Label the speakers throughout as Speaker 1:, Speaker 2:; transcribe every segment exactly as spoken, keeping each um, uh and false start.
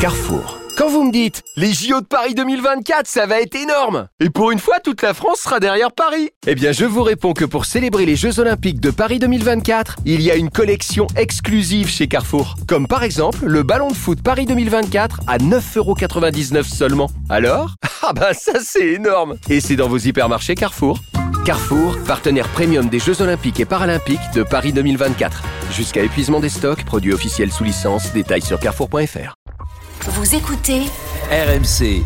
Speaker 1: Carrefour. Quand vous me dites « Les J O de Paris deux mille vingt-quatre, ça va être énorme !» Et pour une fois, toute la France sera derrière Paris. Eh bien, je vous réponds que pour célébrer les Jeux Olympiques de Paris deux mille vingt-quatre, il y a une collection exclusive chez Carrefour. Comme par exemple, le ballon de foot Paris deux mille vingt-quatre à neuf euros quatre-vingt-dix-neuf seulement. Alors ? Ah bah ça c'est énorme ! Et c'est dans vos hypermarchés Carrefour. Carrefour, partenaire premium des Jeux Olympiques et Paralympiques de Paris deux mille vingt-quatre. Jusqu'à épuisement des stocks, produits officiels sous licence, détails sur carrefour point f r.
Speaker 2: Vous écoutez
Speaker 3: R M C.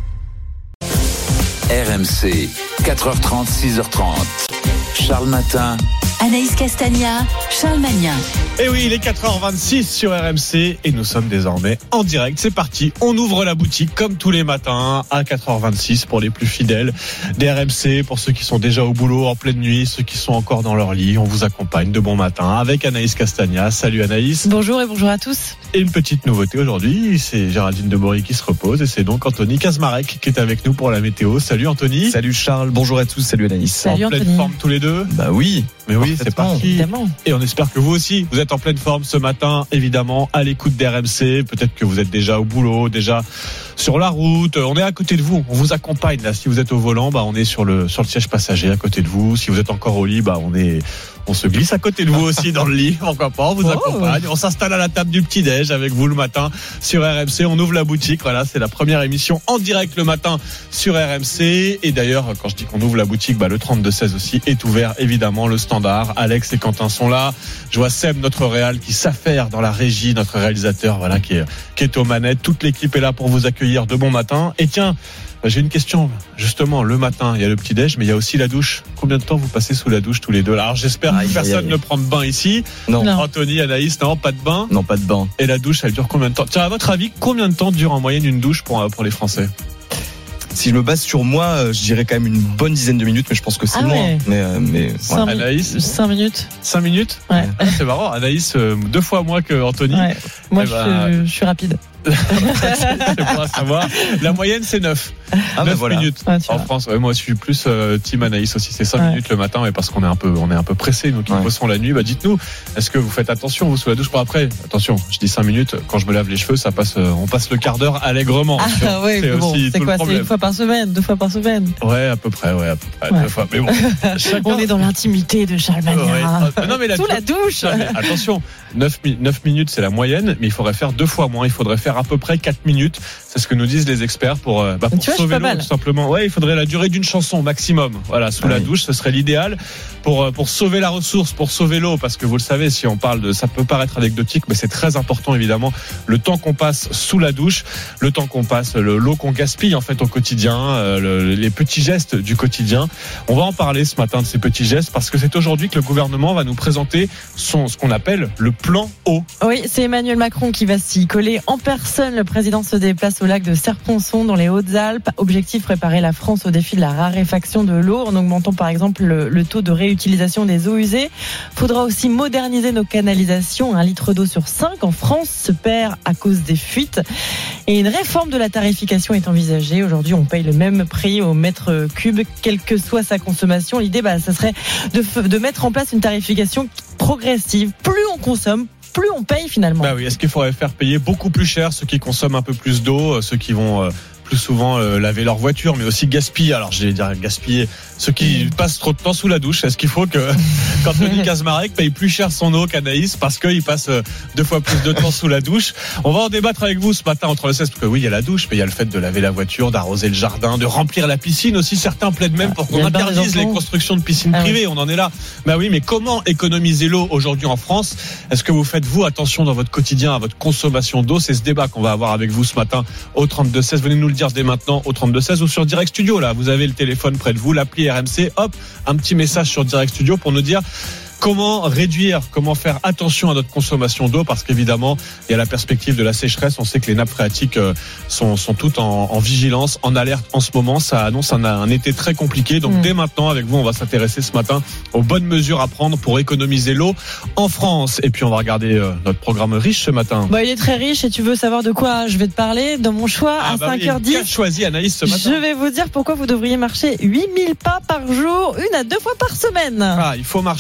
Speaker 3: R M C, quatre heures trente, six heures trente. Charles Matin.
Speaker 2: Anaïs Castagna, Charles Magnin.
Speaker 4: Et oui, il est quatre heures vingt-six sur R M C et nous sommes désormais en direct. C'est parti, on ouvre la boutique comme tous les matins à quatre heures vingt-six pour les plus fidèles des R M C, pour ceux qui sont déjà au boulot en pleine nuit, ceux qui sont encore dans leur lit. On vous accompagne de bon matin avec Anaïs Castagna. Salut Anaïs.
Speaker 5: Bonjour et bonjour à tous.
Speaker 4: Et une petite nouveauté aujourd'hui, c'est Géraldine Demory qui se repose et c'est donc Anthony Kazmarek qui est avec nous pour la météo. Salut Anthony.
Speaker 6: Salut Charles, bonjour à tous, salut Anaïs.
Speaker 5: Salut
Speaker 4: en pleine
Speaker 5: Anthony.
Speaker 4: forme tous les deux.
Speaker 6: Bah oui.
Speaker 4: Mais oui, c'est parti.
Speaker 5: Évidemment.
Speaker 4: Et on espère que vous aussi, vous êtes en pleine forme ce matin, évidemment, à l'écoute d'R M C. Peut-être que vous êtes déjà au boulot, déjà sur la route. On est à côté de vous, on vous accompagne là. Si vous êtes au volant, bah on est sur le sur le siège passager à côté de vous. Si vous êtes encore au lit, bah on est on se glisse à côté de vous aussi dans le lit. Pourquoi pas, on vous
Speaker 5: oh.
Speaker 4: accompagne. On s'installe à la table du petit-déj avec vous le matin sur R M C. On ouvre la boutique. Voilà, c'est la première émission en direct le matin sur R M C. Et d'ailleurs, quand je dis qu'on ouvre la boutique, bah le trente-deux seize aussi est ouvert, évidemment. Le standard. Alex et Quentin sont là. Je vois Seb, notre réal, qui s'affaire dans la régie, notre réalisateur, voilà, qui est, qui est aux manettes. Toute l'équipe est là pour vous accueillir de bon matin. Et tiens, j'ai une question, justement, le matin, il y a le petit-déj, mais il y a aussi la douche. Combien de temps vous passez sous la douche tous les deux là? Alors j'espère
Speaker 6: aïe,
Speaker 4: que personne
Speaker 6: aïe, aïe.
Speaker 4: ne prend de bain ici.
Speaker 6: Non.
Speaker 5: Non.
Speaker 4: Anthony, Anaïs, non, pas de bain.
Speaker 6: Non, pas de bain.
Speaker 4: Et la douche, elle dure combien de temps? Tiens, à votre avis, combien de temps dure en moyenne une douche pour, pour les Français?
Speaker 6: Si je me base sur moi, je dirais quand même une bonne dizaine de minutes, mais je pense que c'est
Speaker 5: Ah
Speaker 6: moins.
Speaker 5: ouais.
Speaker 6: Mais, euh, mais
Speaker 5: Cinq
Speaker 6: ouais.
Speaker 5: mi-
Speaker 4: Anaïs,
Speaker 5: cinq minutes.
Speaker 4: cinq minutes?
Speaker 5: Ouais.
Speaker 4: Ah, c'est marrant, Anaïs, euh, deux fois moins que Anthony.
Speaker 5: Ouais. Moi,
Speaker 4: Eh
Speaker 5: je,
Speaker 4: ben,
Speaker 5: suis, je suis rapide.
Speaker 4: C'est pour savoir. La moyenne, c'est neuf.
Speaker 6: Ah, bah
Speaker 4: neuf
Speaker 6: voilà.
Speaker 4: minutes.
Speaker 5: Ouais, tu
Speaker 4: En
Speaker 5: vois.
Speaker 4: France, ouais, moi je suis plus euh, team Anaïs aussi, c'est cinq
Speaker 5: Ouais.
Speaker 4: minutes le matin, mais parce qu'on est un peu, on est un peu pressé, nous qui
Speaker 6: Ouais.
Speaker 4: bossons la nuit. Bah dites-nous, est-ce que vous faites attention vous sous la douche pour après? Attention, je dis cinq minutes. Quand je me lave les cheveux, ça passe, euh, on passe le quart d'heure allègrement.
Speaker 5: Ah ouais,
Speaker 4: c'est
Speaker 5: mais bon,
Speaker 4: aussi
Speaker 5: c'est
Speaker 4: tout
Speaker 5: quoi?
Speaker 4: le
Speaker 5: C'est
Speaker 4: problème.
Speaker 5: une fois par semaine, deux fois par semaine.
Speaker 4: Ouais, à peu près, ouais, à peu près,
Speaker 5: Ouais.
Speaker 4: deux fois. Mais bon, chacun.
Speaker 5: On est dans l'intimité de Charles Magnin.
Speaker 4: Ouais. Ah, non, mais la
Speaker 5: Sous la douche.
Speaker 4: Non, mais attention, neuf, mi- neuf minutes c'est la moyenne, mais il faudrait faire deux fois moins. Il faudrait faire à peu près quatre minutes. C'est ce que nous disent les experts pour, euh, bah, pour
Speaker 5: Tu vois, je suis
Speaker 4: sauver
Speaker 5: pas
Speaker 4: l'eau,
Speaker 5: mal.
Speaker 4: tout simplement. Ouais, il faudrait la durée d'une chanson au maximum. Voilà, sous
Speaker 6: Ah
Speaker 4: la
Speaker 6: oui.
Speaker 4: douche, ce serait l'idéal pour euh, pour sauver la ressource, pour sauver l'eau, parce que vous le savez, si on parle de, ça peut paraître anecdotique, mais c'est très important évidemment. Le temps qu'on passe sous la douche, le temps qu'on passe, le, l'eau qu'on gaspille en fait au quotidien, euh, le, les petits gestes du quotidien. On va en parler ce matin de ces petits gestes parce que c'est aujourd'hui que le gouvernement va nous présenter son ce qu'on appelle le plan eau.
Speaker 5: Oui, c'est Emmanuel Macron qui va s'y coller en personne. Le président se déplace au lac de Serponçon dans les Hautes-Alpes. Objectif, préparer la France au défi de la raréfaction de l'eau en augmentant par exemple le, le taux de réutilisation des eaux usées. Faudra aussi moderniser nos canalisations. Un litre d'eau sur cinq en France se perd à cause des fuites. Et une réforme de la tarification est envisagée. Aujourd'hui, on paye le même prix au mètre cube, quelle que soit sa consommation. L'idée, bah, ça serait de, f- de mettre en place une tarification progressive. Plus on consomme, plus on paye finalement.
Speaker 4: Bah oui, est-ce qu'il faudrait faire payer beaucoup plus cher ceux qui consomment un peu plus d'eau, euh, ceux qui vont euh, plus souvent euh, laver leur voiture, mais aussi gaspiller, alors je vais dire gaspiller, ceux qui passent trop de temps sous la douche? Est-ce qu'il faut que qu'Anthony Kazmarek paye plus cher son eau qu'Anaïs parce qu'il passe euh, deux fois plus de temps sous la douche? On va en débattre avec vous ce matin entre le seize, parce que oui, il y a la douche, mais il y a le fait de laver la voiture, d'arroser le jardin, de remplir la piscine aussi. Certains plaident même pour
Speaker 5: Il y
Speaker 4: qu'on
Speaker 5: a le bain des
Speaker 4: interdise les
Speaker 5: enfants.
Speaker 4: constructions de piscines
Speaker 5: Ah
Speaker 4: privées. On en est là. Bah oui, mais comment économiser l'eau aujourd'hui en France? Est-ce que vous faites, vous, attention dans votre quotidien à votre consommation d'eau? C'est ce débat qu'on va avoir avec vous ce matin au trente-deux seize. Venez nous le dire dès maintenant au trente-deux seize ou sur Direct Studio. Là, vous avez le téléphone près de vous, l'appli R M C. Hop, un petit message sur Direct Studio pour nous dire comment réduire, comment faire attention à notre consommation d'eau, parce qu'évidemment, il y a la perspective de la sécheresse. On sait que les nappes phréatiques sont, sont toutes en, en vigilance, en alerte en ce moment. Ça annonce un, un été très compliqué. Donc, mmh. dès maintenant, avec vous, on va s'intéresser ce matin aux bonnes mesures à prendre pour économiser l'eau en France. Et puis, on va regarder euh, notre programme riche ce matin.
Speaker 5: Bah, il est très riche et tu veux savoir de quoi je vais te parler dans mon choix
Speaker 4: ah,
Speaker 5: à
Speaker 4: bah
Speaker 5: cinq heures dix.
Speaker 4: Qui a choisi Anaïs ce matin?
Speaker 5: Je vais vous dire pourquoi vous devriez marcher huit mille pas par jour, une à deux fois par semaine.
Speaker 4: Ah, il faut marcher.
Speaker 5: Ouais.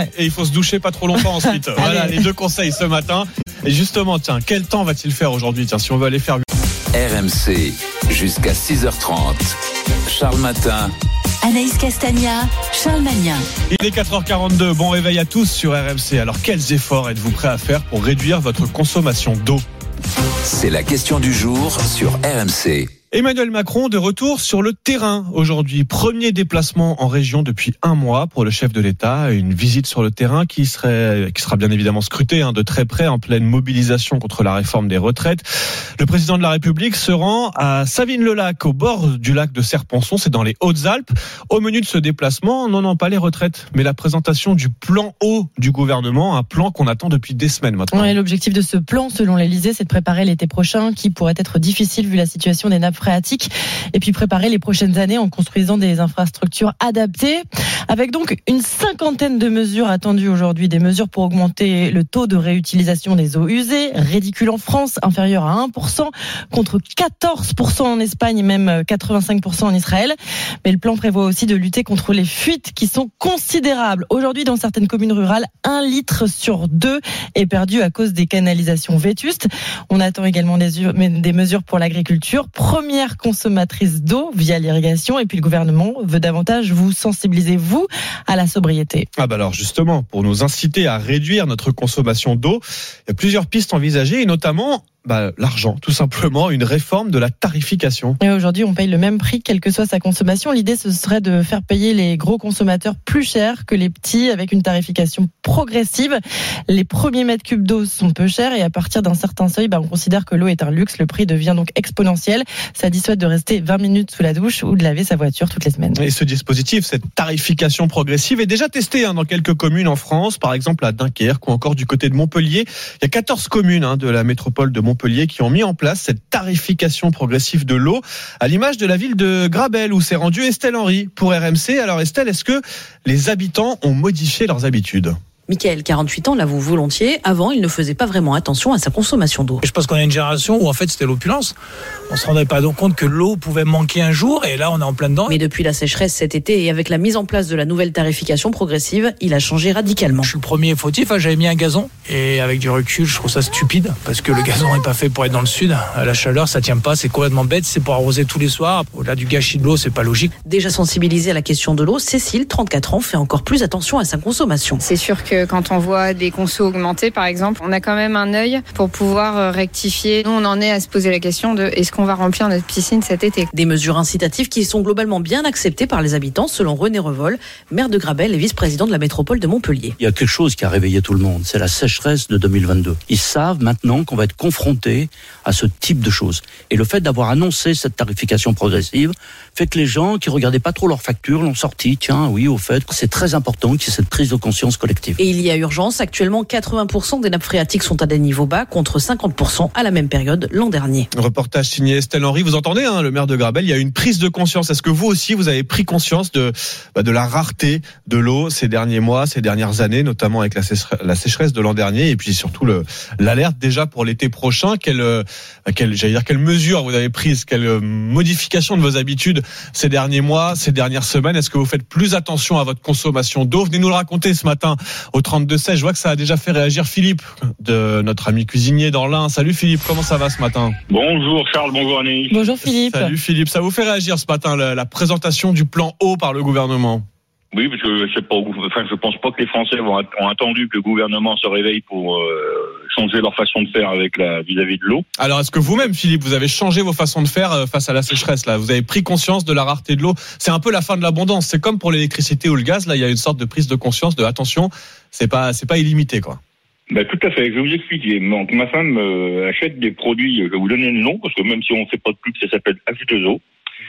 Speaker 5: Ouais.
Speaker 4: et il faut se doucher pas trop longtemps ensuite. Voilà les deux conseils ce matin. Et justement, tiens, quel temps va-t-il faire aujourd'hui? Tiens, si on veut aller faire
Speaker 3: R M C, jusqu'à six heures trente. Charles Matin.
Speaker 2: Anaïs Castagna, Charles Magnin.
Speaker 4: Il est quatre heures quarante-deux, bon réveil à tous sur R M C. Alors quels efforts êtes-vous prêts à faire pour réduire votre consommation d'eau?
Speaker 3: C'est la question du jour sur R M C.
Speaker 4: Emmanuel Macron de retour sur le terrain aujourd'hui. Premier déplacement en région depuis un mois pour le chef de l'État. Une visite sur le terrain qui serait, qui sera bien évidemment scrutée hein, de très près en pleine mobilisation contre la réforme des retraites. Le président de la République se rend à Savines-le-Lac, au bord du lac de Serponçon. C'est dans les Hautes-Alpes. Au menu de ce déplacement, non, non, pas les retraites, mais la présentation du plan eau du gouvernement. Un plan qu'on attend depuis des semaines maintenant.
Speaker 5: Ouais, l'objectif de ce plan, selon l'Élysée, c'est de préparer l'été prochain qui pourrait être difficile vu la situation des nappes phréatiques et puis préparer les prochaines années en construisant des infrastructures adaptées avec donc une cinquantaine de mesures attendues aujourd'hui, des mesures pour augmenter le taux de réutilisation des eaux usées, ridicule en France, inférieur à un pour cent contre quatorze pour cent en Espagne et même quatre-vingt-cinq pour cent en Israël. Mais le plan prévoit aussi de lutter contre les fuites qui sont considérables. Aujourd'hui, dans certaines communes rurales, un litre sur deux est perdu à cause des canalisations vétustes. On attend également des, des mesures pour l'agriculture. Première consommatrice d'eau via l'irrigation. Et puis le gouvernement veut davantage vous sensibiliser, vous, à la sobriété.
Speaker 4: Ah bah alors justement, pour nous inciter à réduire notre consommation d'eau, il y a plusieurs pistes envisagées et notamment bah, l'argent, tout simplement, une réforme de la tarification.
Speaker 5: Et aujourd'hui, on paye le même prix, quelle que soit sa consommation. L'idée, ce serait de faire payer les gros consommateurs plus cher que les petits, avec une tarification progressive. Les premiers mètres cubes d'eau sont peu chers et à partir d'un certain seuil, bah, on considère que l'eau est un luxe. Le prix devient donc exponentiel. Ça dissuade de rester vingt minutes sous la douche ou de laver sa voiture toutes les semaines.
Speaker 4: Et ce dispositif, cette tarification progressive, est déjà testé hein, dans quelques communes en France, par exemple à Dunkerque ou encore du côté de Montpellier. Il y a quatorze communes hein, de la métropole de Montpellier qui ont mis en place cette tarification progressive de l'eau, à l'image de la ville de Grabel où s'est rendue Estelle Henry pour R M C. Alors Estelle, est-ce que les habitants ont modifié leurs habitudes ?
Speaker 7: Mickaël, quarante-huit ans, l'avoue volontiers. Avant, il ne faisait pas vraiment attention à sa consommation d'eau.
Speaker 8: Je pense qu'on a une génération où en fait c'était l'opulence. On se rendait pas donc compte que l'eau pouvait manquer un jour et là on est en plein dedans.
Speaker 7: Mais depuis la sécheresse cet été et avec la mise en place de la nouvelle tarification progressive, il a changé radicalement.
Speaker 8: Je suis le premier fautif, hein, j'avais mis un gazon et avec du recul je trouve ça stupide parce que le gazon n'est pas fait pour être dans le sud. À la chaleur ça tient pas, c'est complètement bête, c'est pour arroser tous les soirs. Au-delà du gâchis de l'eau, c'est pas logique.
Speaker 7: Déjà sensibilisée à la question de l'eau, Cécile, trente-quatre ans, fait encore plus attention à sa consommation.
Speaker 9: C'est sûr que quand on voit des consos augmenter par exemple, on a quand même un œil pour pouvoir rectifier. Nous on en est à se poser la question de est-ce qu'on va remplir notre piscine cet été.
Speaker 7: Des mesures incitatives qui sont globalement bien acceptées par les habitants selon René Revol, maire de Grabel et vice-président de la métropole de Montpellier.
Speaker 10: Il y a quelque chose qui a réveillé tout le monde, c'est la sécheresse de deux mille vingt-deux. Ils savent maintenant qu'on va être confronté à ce type de choses. Et le fait d'avoir annoncé cette tarification progressive fait que les gens qui regardaient pas trop leurs factures l'ont sorti. Tiens, oui, au fait, c'est très important qu'il y ait cette prise de conscience collective.
Speaker 7: Et il y a urgence. Actuellement, quatre-vingts pour cent des nappes phréatiques sont à des niveaux bas contre cinquante pour cent à la même période l'an dernier.
Speaker 4: Reportage signé Estelle Henry. Vous entendez, hein, le maire de Grabel, il y a une prise de conscience. Est-ce que vous aussi, vous avez pris conscience de, bah, de la rareté de l'eau ces derniers mois, ces dernières années, notamment avec la sécheresse, la sécheresse de l'an dernier et puis surtout le, l'alerte déjà pour l'été prochain. Quelle, quelle, j'allais dire, quelle mesure vous avez prise, quelle modification de vos habitudes ces derniers mois, ces dernières semaines? Est-ce que vous faites plus attention à votre consommation d'eau? Venez nous le raconter ce matin au trente-deux seize. Je vois que ça a déjà fait réagir Philippe, de notre ami cuisinier dans l'Ain. Salut Philippe, comment ça va ce matin?
Speaker 11: Bonjour Charles, bonjour Anaïs.
Speaker 5: Bonjour Philippe.
Speaker 4: Salut Philippe, ça vous fait réagir ce matin la, la présentation du plan eau par le gouvernement?
Speaker 11: Oui, parce que je sais pas, enfin, je pense pas que les Français vont, ont attendu que le gouvernement se réveille pour euh, changer leur façon de faire avec la vis-à-vis de l'eau.
Speaker 4: Alors, est-ce que vous-même, Philippe, vous avez changé vos façons de faire face à la sécheresse là? Vous avez pris conscience de la rareté de l'eau? C'est un peu la fin de l'abondance. C'est comme pour l'électricité ou le gaz. Là, il y a une sorte de prise de conscience de attention. C'est pas, c'est pas illimité, quoi.
Speaker 11: Ben, tout à fait. Je vais vous expliquer. Donc, ma femme euh, achète des produits. Je vais vous donner le nom parce que même si on fait pas de pub, ça s'appelle H deux O.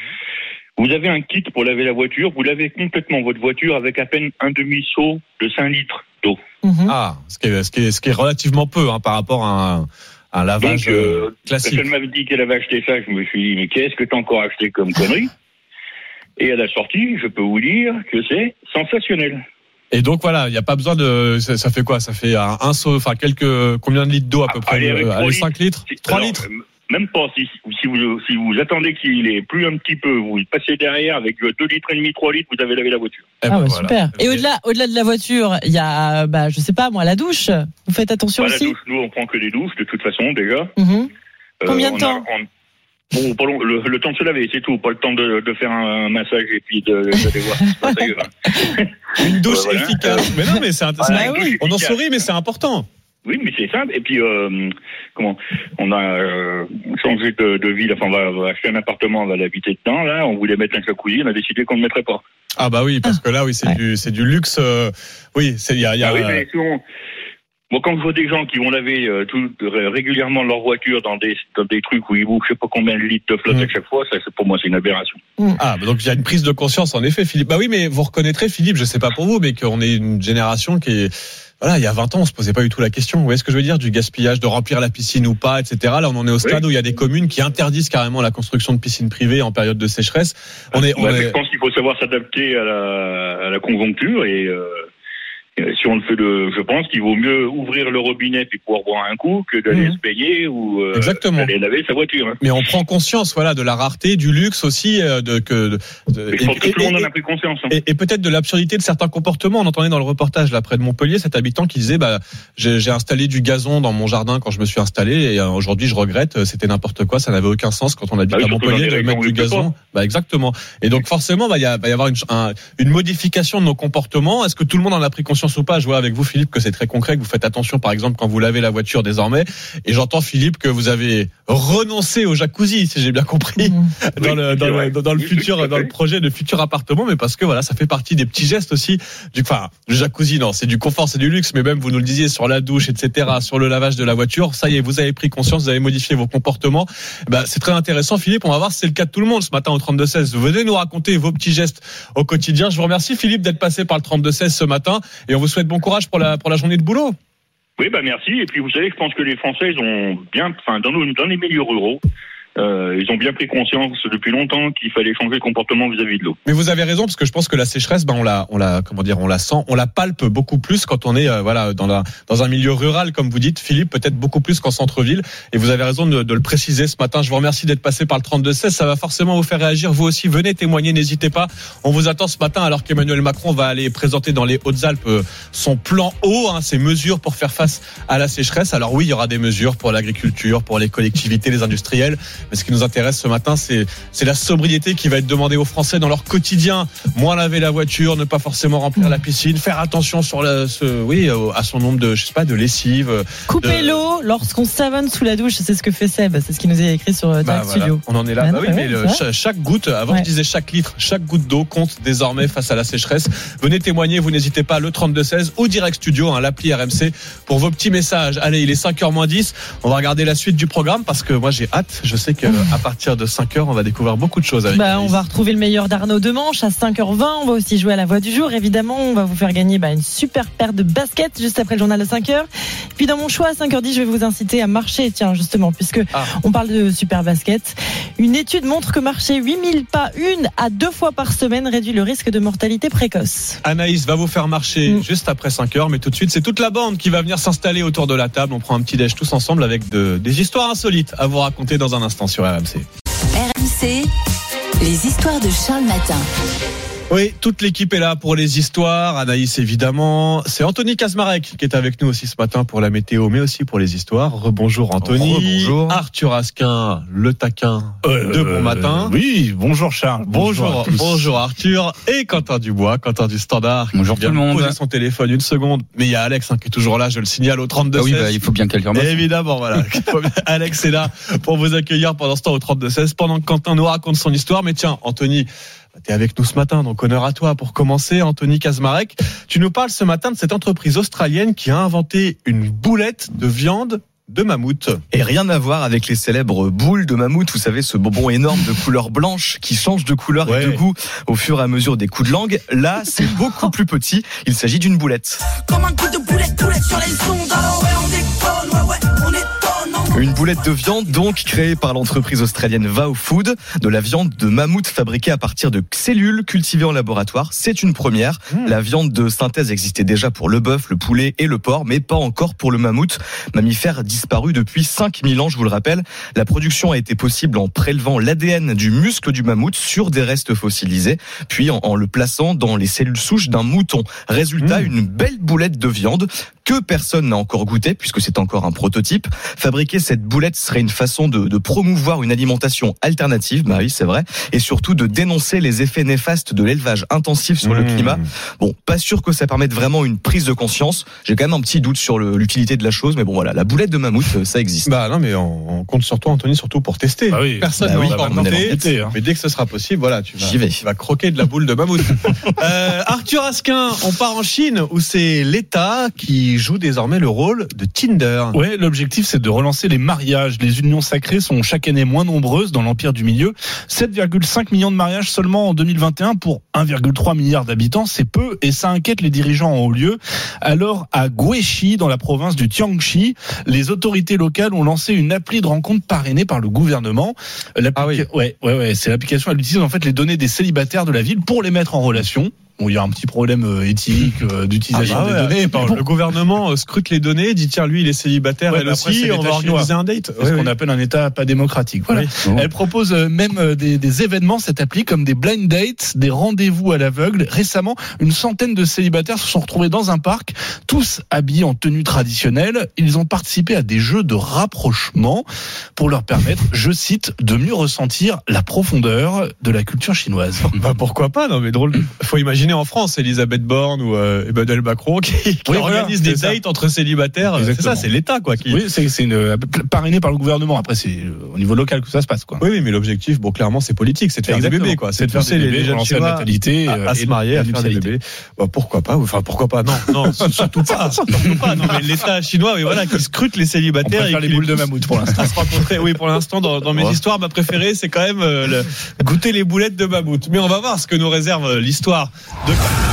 Speaker 11: Vous avez un kit pour laver la voiture, vous lavez complètement votre voiture avec à peine un demi-seau de cinq litres d'eau.
Speaker 5: Mmh.
Speaker 4: Ah, ce qui est, ce qui est, ce qui est relativement peu hein, par rapport à un, un lavage Donc, euh, classique.
Speaker 11: Quand elle m'avait dit qu'elle avait acheté ça, je me suis dit, mais qu'est-ce que t'as encore acheté comme connerie? Et à la sortie, je peux vous dire que c'est sensationnel.
Speaker 4: Et donc voilà, il n'y a pas besoin de. Ça, ça fait quoi? Ça fait un, un seau, enfin quelques. Combien de litres d'eau à peu près?
Speaker 11: Allez, avec
Speaker 4: euh, allez, cinq litres, trois litres.
Speaker 11: Même pas. Si, si, vous, si vous attendez qu'il ait plu un petit peu, vous passez derrière avec deux litres et demi, trois litres, vous avez lavé la voiture.
Speaker 5: Ah, bah, voilà. Super. Et au-delà, au-delà de la voiture, il y a, bah, je sais pas, moi, la douche. Vous faites attention
Speaker 11: bah,
Speaker 5: aussi?
Speaker 11: La douche, nous, on prend que des douches, de toute façon, déjà.
Speaker 5: Mm-hmm.
Speaker 11: Euh,
Speaker 5: Combien de temps?
Speaker 11: a, on, Bon, pas long, le, le temps de se laver, c'est tout. Pas le temps de, de faire un massage et puis de, d'aller voir. C'est pas sérieux, hein.
Speaker 4: Une douche
Speaker 11: voilà.
Speaker 4: efficace. Mais non, mais c'est intéressant.
Speaker 11: Voilà,
Speaker 4: oui. On en sourit, mais c'est important.
Speaker 11: Oui, mais c'est simple. Et puis, euh, comment on a euh, changé de, de ville. Enfin, on va, on va acheter un appartement, on va l'habiter dedans. Là, on voulait mettre un jacuzzi, on a décidé qu'on ne le mettrait pas.
Speaker 4: Ah bah oui, parce que là, oui, c'est ouais. du, c'est du luxe. Euh, oui, c'est il y a, il y a.
Speaker 11: Ah oui, mais si on, Moi, quand je vois des gens qui vont laver euh, tout, régulièrement leur voiture dans des, dans des trucs où ils bouffent je sais pas combien de litres de flotte mmh. à chaque fois, ça, c'est, pour moi, c'est une aberration.
Speaker 4: Mmh. Ah, donc il y a une prise de conscience, en effet, Philippe. Bah oui, mais vous reconnaîtrez, Philippe, je sais pas pour vous, mais qu'on est une génération qui est... Voilà, il y a vingt ans, on se posait pas du tout la question. Vous voyez ce que je veux dire? Du gaspillage, de remplir la piscine ou pas, et cetera. Là, on en est au stade oui. où il y a des communes qui interdisent carrément la construction de piscines privées en période de sécheresse. On est, on
Speaker 11: bah,
Speaker 4: est...
Speaker 11: Je pense qu'il faut savoir s'adapter à la, à la conjoncture et... Euh... Si on le fait de, je pense qu'il vaut mieux ouvrir le robinet puis pouvoir boire un coup que d'aller mmh. se baigner ou euh, d'aller laver sa voiture. Hein.
Speaker 4: Mais on prend conscience, voilà, de la rareté, du luxe aussi, euh, de que. De,
Speaker 11: je pense et, que tout le monde en a pris conscience. Hein.
Speaker 4: Et, et peut-être de l'absurdité de certains comportements. On entendait dans le reportage là près de Montpellier cet habitant qui disait, bah, j'ai, j'ai installé du gazon dans mon jardin quand je me suis installé et euh, aujourd'hui je regrette, c'était n'importe quoi, ça n'avait aucun sens quand on habite bah oui, à Montpellier de mettre du gazon. Bah exactement. Et donc forcément, bah il y a, va y avoir une, un, une modification de nos comportements. Est-ce que tout le monde en a pris conscience ou pas? Je vois avec vous, Philippe, que c'est très concret, que vous faites attention, par exemple, quand vous lavez la voiture désormais. Et j'entends, Philippe, que vous avez renoncé au jacuzzi, si j'ai bien compris, mmh. dans, oui, le, dans, le, dans, dans le futur, oui, dans le projet de futur appartement, mais parce que voilà, ça fait partie des petits gestes aussi. Du, enfin, le jacuzzi, non, c'est du confort, c'est du luxe, mais même, vous nous le disiez, sur la douche, et cetera, sur le lavage de la voiture, ça y est, vous avez pris conscience, vous avez modifié vos comportements. Ben, c'est très intéressant, Philippe. On va voir si c'est le cas de tout le monde ce matin au trente-deux seize. Vous venez nous raconter vos petits gestes au quotidien. Je vous remercie, Philippe, d'être passé par le trente-deux seize ce matin, et on vous souhaite bon courage pour la, pour la journée de boulot.
Speaker 11: Oui, bah merci. Et puis vous savez, je pense que les Français ils ont bien, enfin dans, nos, dans les milieux ruraux, euh, ils ont bien pris conscience depuis longtemps qu'il fallait changer de comportement vis-à-vis de l'eau.
Speaker 4: Mais vous avez raison parce que je pense que la sécheresse, ben on la, on la, comment dire, on la sent, on la palpe beaucoup plus quand on est, euh, voilà, dans la, dans un milieu rural comme vous dites, Philippe, peut-être beaucoup plus qu'en centre-ville. Et vous avez raison de, de le préciser ce matin. Je vous remercie d'être passé par le trente-deux seize. Ça va forcément vous faire réagir. Vous aussi, venez témoigner, n'hésitez pas. On vous attend ce matin alors qu'Emmanuel Macron va aller présenter dans les Hautes-Alpes son plan eau, hein, ses mesures pour faire face à la sécheresse. Alors oui, il y aura des mesures pour l'agriculture, pour les collectivités, les industriels. Mais ce qui nous intéresse ce matin, c'est, c'est la sobriété qui va être demandée aux Français dans leur quotidien. Moins laver la voiture, ne pas forcément remplir la piscine, faire attention sur la, ce, oui, à son nombre de, je sais pas, de lessive.
Speaker 5: Couper
Speaker 4: de...
Speaker 5: l'eau lorsqu'on savonne sous la douche, c'est ce que fait Seb, c'est ce qu'il nous a écrit sur Direct bah, voilà. Studio.
Speaker 4: On en est là. Bah, bah oui, mais le, chaque, chaque goutte, avant ouais. je disais chaque litre, chaque goutte d'eau compte désormais face à la sécheresse. Venez témoigner, vous n'hésitez pas, le trente-deux seize ou Direct Studio, hein, l'appli R M C, pour vos petits messages. Allez, il est cinq heures moins dix. On va regarder la suite du programme parce que moi j'ai hâte. Je sais qu'à partir de cinq heures, on va découvrir beaucoup de choses avec
Speaker 5: bah, on va retrouver le meilleur d'Arnaud Demanche à cinq heures vingt. On va aussi jouer à la voix du jour. Évidemment, on va vous faire gagner bah, une super paire de baskets juste après le journal de cinq heures. Puis dans mon choix à cinq heures dix, je vais vous inciter à marcher. Tiens, justement, puisque ah. on parle de super baskets. Une étude montre que marcher huit mille pas une à deux fois par semaine réduit le risque de mortalité précoce.
Speaker 4: Anaïs va vous faire marcher mmh. juste après cinq heures. Mais tout de suite, c'est toute la bande qui va venir s'installer autour de la table. On prend un petit déj tous ensemble avec de, des histoires insolites à vous raconter dans un instant sur R M C.
Speaker 2: R M C, les histoires de Charles Matin.
Speaker 4: Oui, toute l'équipe est là pour les histoires. Anaïs, évidemment. C'est Anthony Kazmarek qui est avec nous aussi ce matin pour la météo, mais aussi pour les histoires. Rebonjour Anthony.
Speaker 6: Rebonjour.
Speaker 4: Arthur Asquin, le taquin
Speaker 12: euh,
Speaker 4: de bon matin.
Speaker 12: Euh, oui, bonjour Charles.
Speaker 4: Bonjour, bonjour, bonjour Arthur. Et Quentin Dubois, Quentin du Standard.
Speaker 6: Bonjour tout le monde.
Speaker 4: Poser son téléphone une seconde. Mais il y a Alex hein, qui est toujours là, je le signale au trente-deux seize.
Speaker 6: Ah oui, bah, il faut bien quelqu'un.
Speaker 4: Évidemment, voilà. Alex est là pour vous accueillir pendant ce temps au trente-deux seize, pendant que Quentin nous raconte son histoire. Mais tiens, Anthony, t'es avec nous ce matin, donc honneur à toi. Pour commencer, Anthony Kazmarek, tu nous parles ce matin de cette entreprise australienne qui a inventé une boulette de viande de mammouth.
Speaker 6: Et rien à voir avec les célèbres boules de mammouth, vous savez, ce bonbon énorme de couleur blanche qui change de couleur ouais. et de goût au fur et à mesure des coups de langue. Là, c'est beaucoup plus petit. Il s'agit d'une boulette.
Speaker 13: Comme un coup de boulette, boulette sur les ondes. Alors ouais, on déconne, ouais, ouais, on étonne,
Speaker 6: Une boulette de viande donc créée par l'entreprise australienne Vow Food, de la viande de mammouth fabriquée à partir de cellules cultivées en laboratoire. C'est une première. Mmh. La viande de synthèse existait déjà pour le bœuf, le poulet et le porc, mais pas encore pour le mammouth, mammifère disparu depuis cinq mille ans, je vous le rappelle. La production a été possible en prélevant l'A D N du muscle du mammouth sur des restes fossilisés, puis en, en le plaçant dans les cellules souches d'un mouton. Résultat, mmh. une belle boulette de viande que personne n'a encore goûté, puisque c'est encore un prototype. Fabriquer cette boulette serait une façon de, de promouvoir une alimentation alternative, bah oui, c'est vrai, et surtout de dénoncer les effets néfastes de l'élevage intensif sur mmh. le climat. Bon, pas sûr que ça permette vraiment une prise de conscience. J'ai quand même un petit doute sur le, l'utilité de la chose, mais bon voilà, la boulette de mammouth, ça existe.
Speaker 4: Bah non, mais on, on compte sur toi, Anthony, surtout pour tester. Bah oui. Personne n'a bah encore oui, tenté, hein. Mais dès que ce sera possible, voilà, tu vas, tu vas croquer de la boule de mammouth. euh, Arthur Asquin, on part en Chine, où c'est l'État qui joue désormais le rôle de Tinder.
Speaker 12: Ouais, l'objectif c'est de relancer les mariages. Les unions sacrées sont chaque année moins nombreuses dans l'empire du milieu. sept virgule cinq millions de mariages seulement en deux mille vingt et un pour un virgule trois milliard d'habitants, c'est peu et ça inquiète les dirigeants en haut lieu. Alors à Guishi, dans la province du Jiangxi, les autorités locales ont lancé une appli de rencontre parrainée par le gouvernement. Ah oui. Ouais, ouais, ouais, c'est l'application, elle utilise en fait les données des célibataires de la ville pour les mettre en relation. Bon, il y a un petit problème éthique euh, d'utilisation ah bah ouais, des données.
Speaker 4: Le gouvernement euh, scrute les données, dit tiens lui il est célibataire, ouais, elle aussi, on va organiser un date.
Speaker 12: C'est ce qu'on appelle un État pas démocratique. Voilà. Oui. Elle propose même des, des événements, cette appli, comme des blind dates, des rendez-vous à l'aveugle. Récemment, une centaine de célibataires se sont retrouvés dans un parc, tous habillés en tenue traditionnelle. Ils ont participé à des jeux de rapprochement pour leur permettre, je cite, de mieux ressentir la profondeur de la culture chinoise.
Speaker 4: Bah pourquoi pas, non mais drôle. Faut imaginer en France, Elisabeth Borne ou euh, Emmanuel Macron qui, qui oui, organise voilà, des dates ça. Entre célibataires. Exactement. C'est ça, c'est l'État quoi. Qui...
Speaker 12: Oui, c'est, c'est une, euh, parrainé par le gouvernement. Après, c'est au niveau local que ça se passe quoi.
Speaker 4: Oui, oui, mais l'objectif, bon, clairement, c'est politique, c'est de faire Exactement. Des bébés quoi, c'est, c'est de pousser les, les jeunes chinois à, à, à se marier, à faire des bébés. Bah, pourquoi pas Enfin, pourquoi pas Non, non, surtout pas. Surtout pas. Non, mais l'État chinois, oui, voilà, qui scrute les célibataires. On
Speaker 12: et faire les boules de mammouth pour l'instant.
Speaker 4: Se rencontrer. Oui, pour l'instant, dans, dans mes ouais. histoires, ma préférée, c'est quand même euh, le, goûter les boulettes de mammouth. Mais on va voir ce que nous réserve l'histoire de.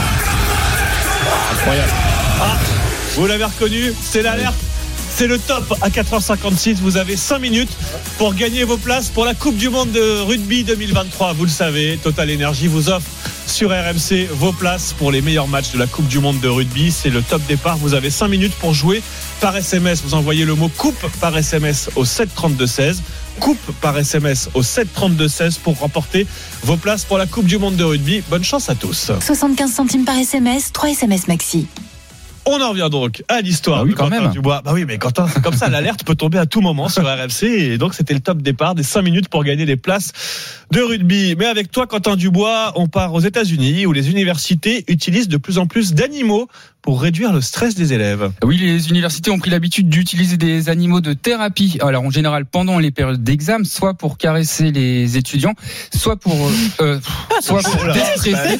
Speaker 4: Incroyable. Ah, vous l'avez reconnu, c'est l'alerte. C'est le top à quatre heures cinquante-six. Vous avez cinq minutes pour gagner vos places pour la Coupe du Monde de rugby deux mille vingt-trois. Vous le savez, Total Energy vous offre sur R M C vos places pour les meilleurs matchs de la Coupe du Monde de rugby. C'est le top départ. Vous avez cinq minutes pour jouer par S M S. Vous envoyez le mot coupe par S M S au sept trente-deux seize. Coupe par S M S au sept trente-deux seize pour remporter vos places pour la Coupe du Monde de rugby. Bonne chance à tous.
Speaker 2: soixante-quinze centimes par S M S, trois S M S maxi.
Speaker 4: On en revient donc à l'histoire
Speaker 12: bah oui,
Speaker 4: de Quentin
Speaker 12: même.
Speaker 4: Dubois. Bah oui, mais Quentin, c'est comme ça, l'alerte peut tomber à tout moment sur R M C. Et donc, c'était le top départ des cinq minutes pour gagner des places de rugby. Mais avec toi, Quentin Dubois, on part aux États-Unis où les universités utilisent de plus en plus d'animaux pour réduire le stress des élèves.
Speaker 13: Oui, les universités ont pris l'habitude d'utiliser des animaux de thérapie. Alors, en général, pendant les périodes d'examen, soit pour caresser les étudiants, soit pour, euh, soit pour déstresser.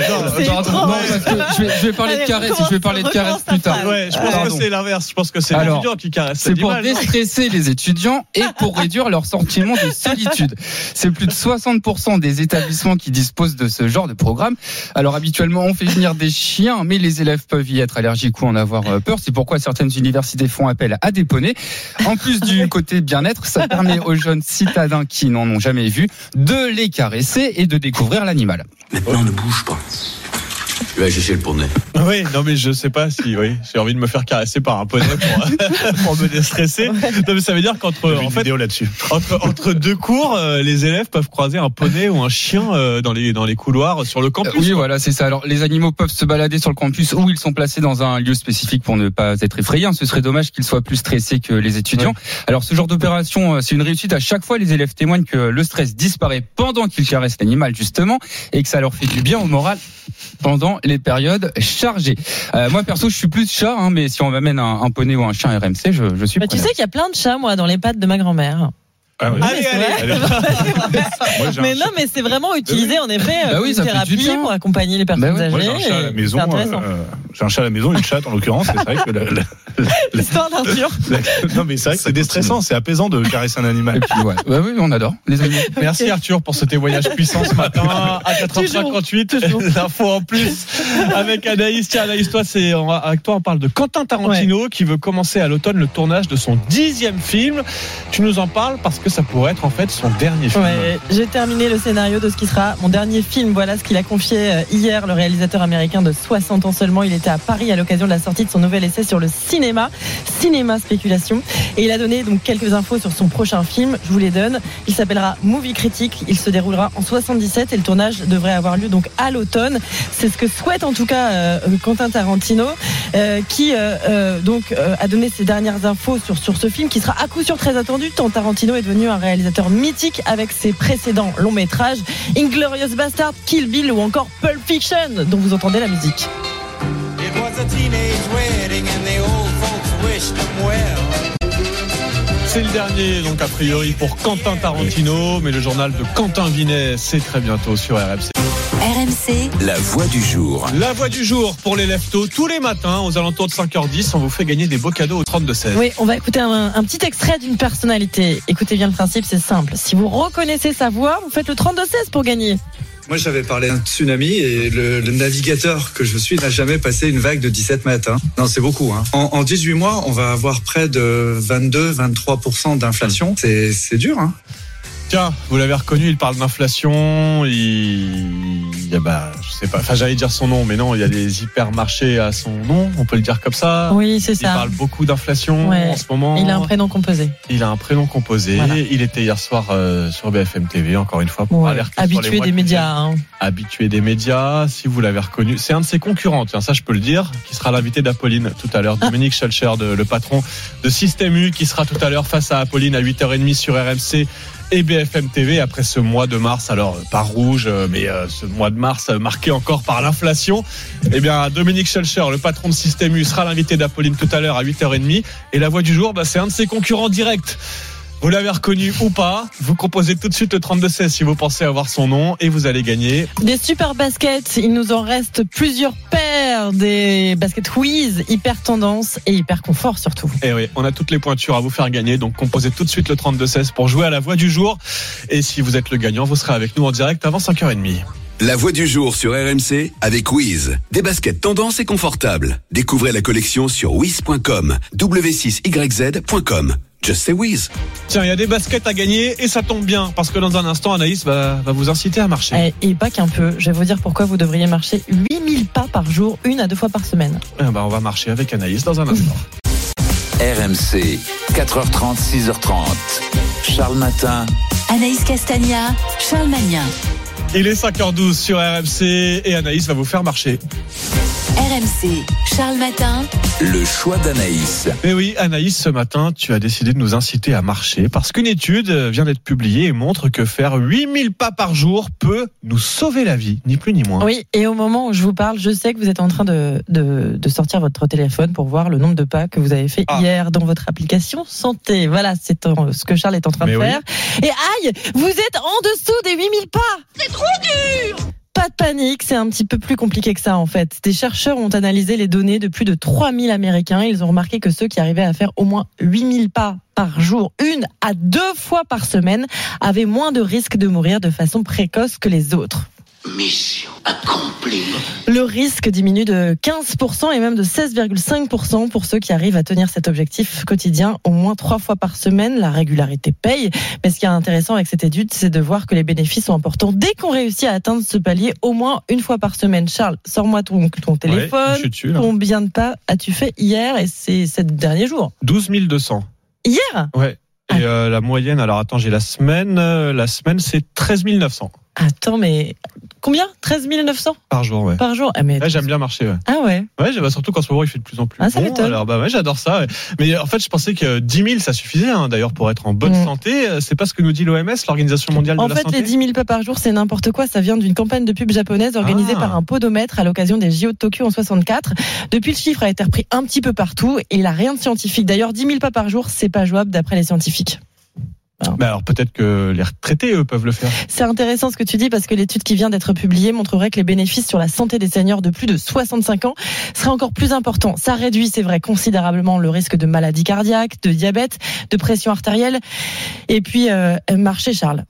Speaker 13: Je vais, je vais parler de caresses, je vais parler de caresses plus tard.
Speaker 4: Ouais, je pense Pardon. que c'est l'inverse. Je pense que c'est
Speaker 13: Alors,
Speaker 4: l'étudiant qui caresse.
Speaker 13: C'est pour déstresser les étudiants et pour réduire leur sentiment de solitude. C'est plus de soixante pour cent des établissements qui disposent de ce genre de programme. Alors, habituellement, on fait venir des chiens, mais les élèves peuvent y être allergiques ou en avoir peur. C'est pourquoi certaines universités font appel à des poneys. En plus du côté bien-être, ça permet aux jeunes citadins qui n'en ont jamais vu de les caresser et de découvrir l'animal.
Speaker 14: Maintenant, ne bouge pas. Je vais chercher le poney.
Speaker 4: Oui, non mais je sais pas si oui, j'ai envie de me faire caresser par un poney pour, pour me déstresser. Non mais ça veut dire qu'entre en fait,
Speaker 12: là-dessus.
Speaker 4: entre entre deux cours, euh, les élèves peuvent croiser un poney ou un chien euh, dans les dans les couloirs sur le campus.
Speaker 13: Euh, oui, voilà, c'est ça. Alors les animaux peuvent se balader sur le campus où ils sont placés dans un lieu spécifique pour ne pas être effrayés. Ce serait dommage qu'ils soient plus stressés que les étudiants. Ouais. Alors ce genre d'opération, c'est une réussite. À chaque fois, les élèves témoignent que le stress disparaît pendant qu'ils caressent l'animal justement et que ça leur fait du bien au moral pendant les périodes chargées. Euh, moi perso, je suis plus chat, hein, mais si on m'amène un, un poney ou un chien R M C, je, je suis.
Speaker 5: Bah, tu sais qu'il y a plein de chats, moi, dans les pattes de ma grand-mère.
Speaker 12: Ah oui.
Speaker 4: Allez, allez, allez.
Speaker 12: Moi, j'ai
Speaker 5: Mais
Speaker 12: un
Speaker 5: non, mais c'est vraiment utilisé en effet
Speaker 13: Bah
Speaker 5: comme
Speaker 13: oui, ça fait
Speaker 5: thérapie
Speaker 13: du bien.
Speaker 5: pour accompagner les personnes
Speaker 13: Bah oui.
Speaker 12: Moi,
Speaker 5: âgées.
Speaker 12: j'ai un chat à la
Speaker 5: et
Speaker 12: maison.
Speaker 5: c'est intéressant.
Speaker 12: euh, j'ai un chat à la maison, une chatte en l'occurrence. C'est vrai que la, la-
Speaker 5: L'histoire d'Arthur.
Speaker 12: la- non, mais c'est vrai que c'est déstressant, c'est apaisant de caresser un animal.
Speaker 13: Et puis, ouais. Bah oui, on adore les animaux.
Speaker 4: Merci Arthur pour ce témoignage puissant ce matin à quatre heures cinquante-huit. L'info en plus avec Anaïs. Tiens Anaïs, toi, c'est, on va- avec toi on parle de Quentin Tarantino qui veut commencer à l'automne le tournage de son dixième film. Tu nous en parles parce que ça pourrait être en fait son dernier film.
Speaker 5: Ouais, j'ai terminé le scénario de ce qui sera mon dernier film. Voilà ce qu'il a confié hier, le réalisateur américain de soixante ans seulement. Il était à Paris à l'occasion de la sortie de son nouvel essai sur le cinéma, Cinéma Spéculation. Et il a donné donc quelques infos sur son prochain film. Je vous les donne. Il s'appellera Movie Critique. Il se déroulera en soixante-dix-sept et le tournage devrait avoir lieu donc à l'automne. C'est ce que souhaite en tout cas euh, Quentin Tarantino, euh, qui euh, euh, donc euh, a donné ses dernières infos sur sur ce film qui sera à coup sûr très attendu. Tant Tarantino est devenu un réalisateur mythique avec ses précédents longs métrages, Inglourious Bastard, Kill Bill ou encore Pulp Fiction, dont vous entendez la musique.
Speaker 15: It was a teenage wedding and the old folks wished them well.
Speaker 4: C'est le dernier, donc a priori pour Quentin Tarantino, mais le journal de Quentin Vinet, c'est très bientôt sur R M C.
Speaker 2: R M C,
Speaker 3: La voix du jour.
Speaker 4: La voix du jour pour les leftos, tous les matins aux alentours de cinq heures dix, on vous fait gagner des beaux cadeaux au trente-deux seize.
Speaker 5: Oui, on va écouter un, un petit extrait d'une personnalité. Écoutez bien le principe, c'est simple. Si vous reconnaissez sa voix, vous faites le trente-deux seize pour gagner.
Speaker 16: Moi, j'avais parlé d'un tsunami et le, le navigateur que je suis n'a jamais passé une vague de dix-sept mètres. Hein. Non, c'est beaucoup. Hein. En, en dix-huit mois, on va avoir près de vingt-deux à vingt-trois pour cent d'inflation. C'est, c'est dur. Hein.
Speaker 4: Tiens, vous l'avez reconnu, il parle d'inflation, il... il y a, bah, je sais pas, enfin j'allais dire son nom, mais non, il y a des hypermarchés à son nom, on peut le dire comme ça.
Speaker 5: Oui, c'est
Speaker 4: il
Speaker 5: ça.
Speaker 4: Il parle beaucoup d'inflation
Speaker 5: Ouais.
Speaker 4: en ce moment.
Speaker 5: Il a un prénom composé.
Speaker 4: Il a un prénom composé.
Speaker 5: Voilà.
Speaker 4: Il était hier soir euh, sur B F M T V, encore une fois, pour
Speaker 5: Ouais.
Speaker 4: alerter sur les
Speaker 5: Habitué
Speaker 4: mois
Speaker 5: des
Speaker 4: qui
Speaker 5: médias.
Speaker 4: viennent.
Speaker 5: Hein.
Speaker 4: Habitué des médias, si vous l'avez reconnu. C'est un de ses concurrents, tiens, ça je peux le dire, qui sera l'invité d'Apolline tout à l'heure. Ah. Dominique Schelcher, de, le patron de Système U, qui sera tout à l'heure face à Apolline à huit heures trente sur R M C et B F M T V après ce mois de mars, alors pas rouge, mais euh, ce mois de mars marqué encore par l'inflation. Eh bien, Dominique Schelcher, le patron de Système U, sera l'invité d'Apolline tout à l'heure à huit heures trente. Et la voix du jour, bah, c'est un de ses concurrents directs. Vous l'avez reconnu ou pas, vous composez tout de suite le trente-deux seize si vous pensez avoir son nom et vous allez gagner.
Speaker 5: Des super baskets, il nous en reste plusieurs paires, des baskets Wiz, hyper tendance et hyper confort surtout.
Speaker 4: Et oui, on a toutes les pointures à vous faire gagner, donc composez tout de suite le trente-deux seize pour jouer à la voix du jour. Et si vous êtes le gagnant, vous serez avec nous en direct avant cinq heures trente.
Speaker 17: La voix du jour sur R M C avec Wiz. Des baskets tendance et confortables. Découvrez la collection sur wiz point com, w six y z point com. Just say Wiz.
Speaker 4: Tiens, il y a des baskets à gagner et ça tombe bien parce que dans un instant, Anaïs va, va vous inciter à marcher.
Speaker 5: Et, et pas qu'un peu. Je vais vous dire pourquoi vous devriez marcher huit mille pas par jour, une à deux fois par semaine.
Speaker 4: Eh ben, on va marcher avec Anaïs dans un instant.
Speaker 3: R M C, quatre heures trente, six heures trente. Charles Matin.
Speaker 2: Anaïs Castagna, Charles Magnin.
Speaker 4: Il est cinq heures douze sur R M C et Anaïs va vous faire marcher.
Speaker 2: R M C, Charles Matin.
Speaker 3: Le choix d'Anaïs.
Speaker 4: Et oui, Anaïs, ce matin, tu as décidé de nous inciter à marcher parce qu'une étude vient d'être publiée et montre que faire huit mille pas par jour peut nous sauver la vie, ni plus ni moins.
Speaker 5: Oui, et au moment où je vous parle, je sais que vous êtes en train de, de, de sortir votre téléphone pour voir le nombre de pas que vous avez fait ah. hier dans votre application santé. Voilà, c'est en, ce que Charles est en train
Speaker 4: Mais
Speaker 5: de
Speaker 4: oui.
Speaker 5: faire. Et aïe, vous êtes en dessous des huit mille pas. C'est trop dur. Pas de panique, c'est un petit peu plus compliqué que ça en fait. Des chercheurs ont analysé les données de plus de trois mille Américains. Ils ont remarqué que ceux qui arrivaient à faire au moins huit mille pas par jour, une à deux fois par semaine, avaient moins de risques de mourir de façon précoce que les autres.
Speaker 14: Mission accomplie.
Speaker 5: Le risque diminue de quinze pour cent et même de seize virgule cinq pour cent pour ceux qui arrivent à tenir cet objectif quotidien au moins trois fois par semaine. La régularité paye. Mais ce qui est intéressant avec cette étude, c'est de voir que les bénéfices sont importants dès qu'on réussit à atteindre ce palier au moins une fois par semaine. Charles, sors-moi ton, ton téléphone.
Speaker 4: Ouais, je suis dessus, là.
Speaker 5: Combien de pas as-tu fait hier et ces sept derniers jours?
Speaker 4: douze mille deux cents.
Speaker 5: Hier?
Speaker 4: Ouais. Et euh, la moyenne, alors attends, j'ai la semaine. Euh, la semaine, c'est treize mille neuf cents.
Speaker 5: Attends, mais combien? treize mille neuf cents
Speaker 4: Par jour, ouais.
Speaker 5: Par jour. Ah, mais...
Speaker 4: ouais, j'aime bien marcher, ouais.
Speaker 5: Ah ouais.
Speaker 4: Ouais, bah, surtout qu'en ce moment il fait de plus en plus
Speaker 5: ah, ça
Speaker 4: bon.
Speaker 5: m'étonne.
Speaker 4: Alors bah ouais, j'adore ça. Ouais. Mais en fait, je pensais que dix mille ça suffisait. Hein, d'ailleurs, pour être en bonne mmh. santé, c'est pas ce que nous dit l'O M S, l'Organisation mondiale
Speaker 5: en
Speaker 4: de la
Speaker 5: fait,
Speaker 4: santé.
Speaker 5: En fait, les dix mille pas par jour, c'est n'importe quoi. Ça vient d'une campagne de pub japonaise organisée
Speaker 4: ah.
Speaker 5: par un podomètre à l'occasion des J O de Tokyo en soixante-quatre. Depuis, le chiffre a été repris un petit peu partout et il a rien de scientifique. D'ailleurs, dix mille pas par jour, c'est pas jouable d'après les scientifiques.
Speaker 4: Mais alors peut-être que les retraités, eux, peuvent le faire.
Speaker 5: C'est intéressant ce que tu dis parce que l'étude qui vient d'être publiée montrerait que les bénéfices sur la santé des seniors de plus de soixante-cinq ans seraient encore plus importants. Ça réduit, c'est vrai, considérablement le risque de maladie cardiaque, de diabète, de pression artérielle. Et puis, euh, marché, Charles.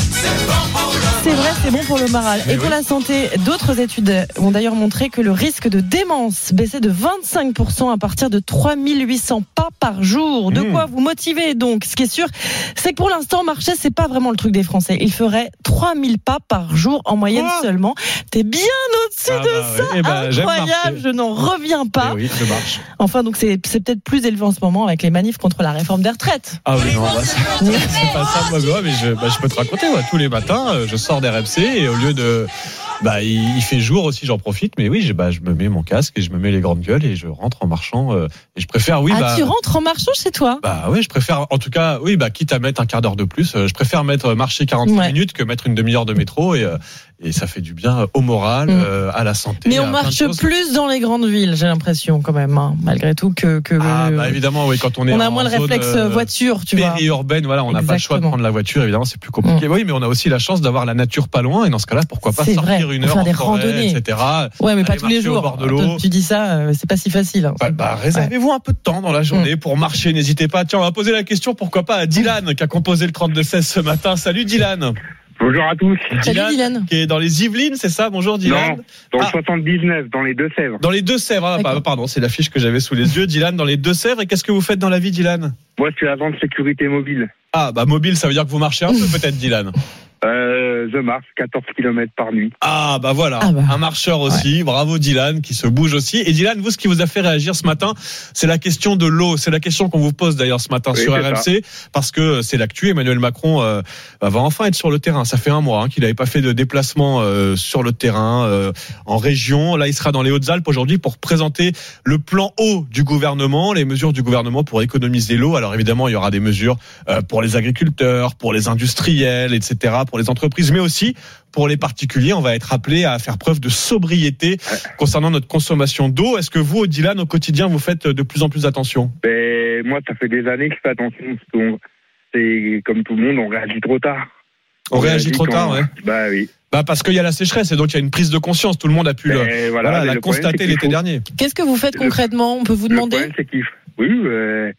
Speaker 5: C'est vrai, c'est bon pour le moral. Et pour la santé, d'autres études ont d'ailleurs montré que le risque de démence baissait de vingt-cinq pour cent à partir de trois mille huit cents pas par jour. De quoi vous motiver donc. Ce qui est sûr, c'est que pour l'instant, marcher, c'est pas vraiment le truc des Français. Il ferait trois mille pas par jour en moyenne oh seulement. T'es bien au-dessus ah bah de ça. Ouais. Eh ben, incroyable, je n'en reviens pas.
Speaker 4: Eh oui, je marche.
Speaker 5: Enfin, donc c'est, c'est peut-être plus élevé en ce moment avec les manifs contre la réforme des retraites.
Speaker 4: Ah oui, non, bah, c'est, c'est pas ça, moi, mais je, bah, je peux te raconter, ouais, tous les matins, je sors d'R M C et au lieu de bah il, il fait jour aussi, j'en profite, mais oui, je, bah, je me mets mon casque et je me mets les grandes gueules et je rentre en marchant euh, et je préfère oui
Speaker 5: ah,
Speaker 4: bah
Speaker 5: tu rentres en marchant chez toi?
Speaker 4: Bah oui, je préfère en tout cas oui bah quitte à mettre un quart d'heure de plus, euh, je préfère mettre marcher quarante-cinq ouais. minutes que mettre une demi-heure de métro et euh, et ça fait du bien au moral, mmh. euh, à la santé.
Speaker 5: Mais on marche plus dans les grandes villes, j'ai l'impression quand même, hein, malgré tout que que
Speaker 4: ah bah évidemment oui, quand on est
Speaker 5: on a
Speaker 4: en
Speaker 5: moins le réflexe
Speaker 4: euh,
Speaker 5: voiture, tu vois.
Speaker 4: Périurbaine, voilà, on n'a pas le choix de prendre la voiture, évidemment, c'est plus compliqué. Mmh. Oui, mais on a aussi la chance d'avoir la nature pas loin et dans ce cas-là, pourquoi pas
Speaker 5: c'est
Speaker 4: sortir
Speaker 5: vrai.
Speaker 4: une heure
Speaker 5: faire
Speaker 4: en
Speaker 5: des
Speaker 4: forêt,
Speaker 5: randonnées,
Speaker 4: et cetera.
Speaker 5: Ouais, mais pas tous les jours. Toi, tu dis ça, c'est pas si facile. Hein.
Speaker 4: Bah, bah réservez-vous ouais. un peu de temps dans la journée mmh. pour marcher. N'hésitez pas. Tiens, on va poser la question, pourquoi pas à Dylan qui a composé le trente-deux seize ce matin. Salut Dylan.
Speaker 18: Bonjour à tous.
Speaker 5: Salut Dylan.
Speaker 4: Qui est dans les Yvelines, c'est ça? Bonjour Dylan.
Speaker 18: Non, dans ah. le soixante-dix-neuf, dans les Deux-Sèvres.
Speaker 4: Dans les Deux-Sèvres, ah, bah, pardon, c'est l'affiche que j'avais sous les yeux. Dylan, dans les Deux-Sèvres. Et qu'est-ce que vous faites dans la vie, Dylan?
Speaker 18: Moi, je suis agent de sécurité mobile.
Speaker 4: Ah, bah mobile, ça veut dire que vous marchez un peu peut-être, Dylan.
Speaker 18: Euh, je marche quatorze kilomètres par nuit.
Speaker 4: Ah bah voilà,
Speaker 5: ah bah.
Speaker 4: un marcheur aussi, ouais. Bravo Dylan qui se bouge aussi. Et Dylan, vous, ce qui vous a fait réagir ce matin, c'est la question de l'eau. C'est la question qu'on vous pose d'ailleurs ce matin oui, sur R M C, ça. Parce que c'est l'actu. Emmanuel Macron euh, va enfin être sur le terrain. Ça fait un mois hein, qu'il n'avait pas fait de déplacement euh, sur le terrain, euh, en région. Là, il sera dans les Hautes-Alpes aujourd'hui pour présenter le plan eau du gouvernement, les mesures du gouvernement pour économiser l'eau. Alors évidemment, il y aura des mesures euh, pour les agriculteurs, pour les industriels, et cetera, pour les entreprises, mais aussi pour les particuliers. On va être appelé à faire preuve de sobriété concernant notre consommation d'eau. Est-ce que vous, Dylan, au quotidien, vous faites de plus en plus attention?
Speaker 18: Ben, moi, ça fait des années que je fais attention. Parce qu'on, c'est comme tout le monde, on réagit trop tard.
Speaker 4: On, on réagit, réagit trop quand... tard, ouais.
Speaker 18: Bah oui.
Speaker 4: Bah parce qu'il y a la sécheresse et donc il y a une prise de conscience. Tout le monde a pu ben, le, voilà, voilà, la constater problème, l'été faut... dernier.
Speaker 5: Qu'est-ce que vous faites concrètement? On peut vous demander?
Speaker 18: Le problème, c'est qu'il... Oui, euh,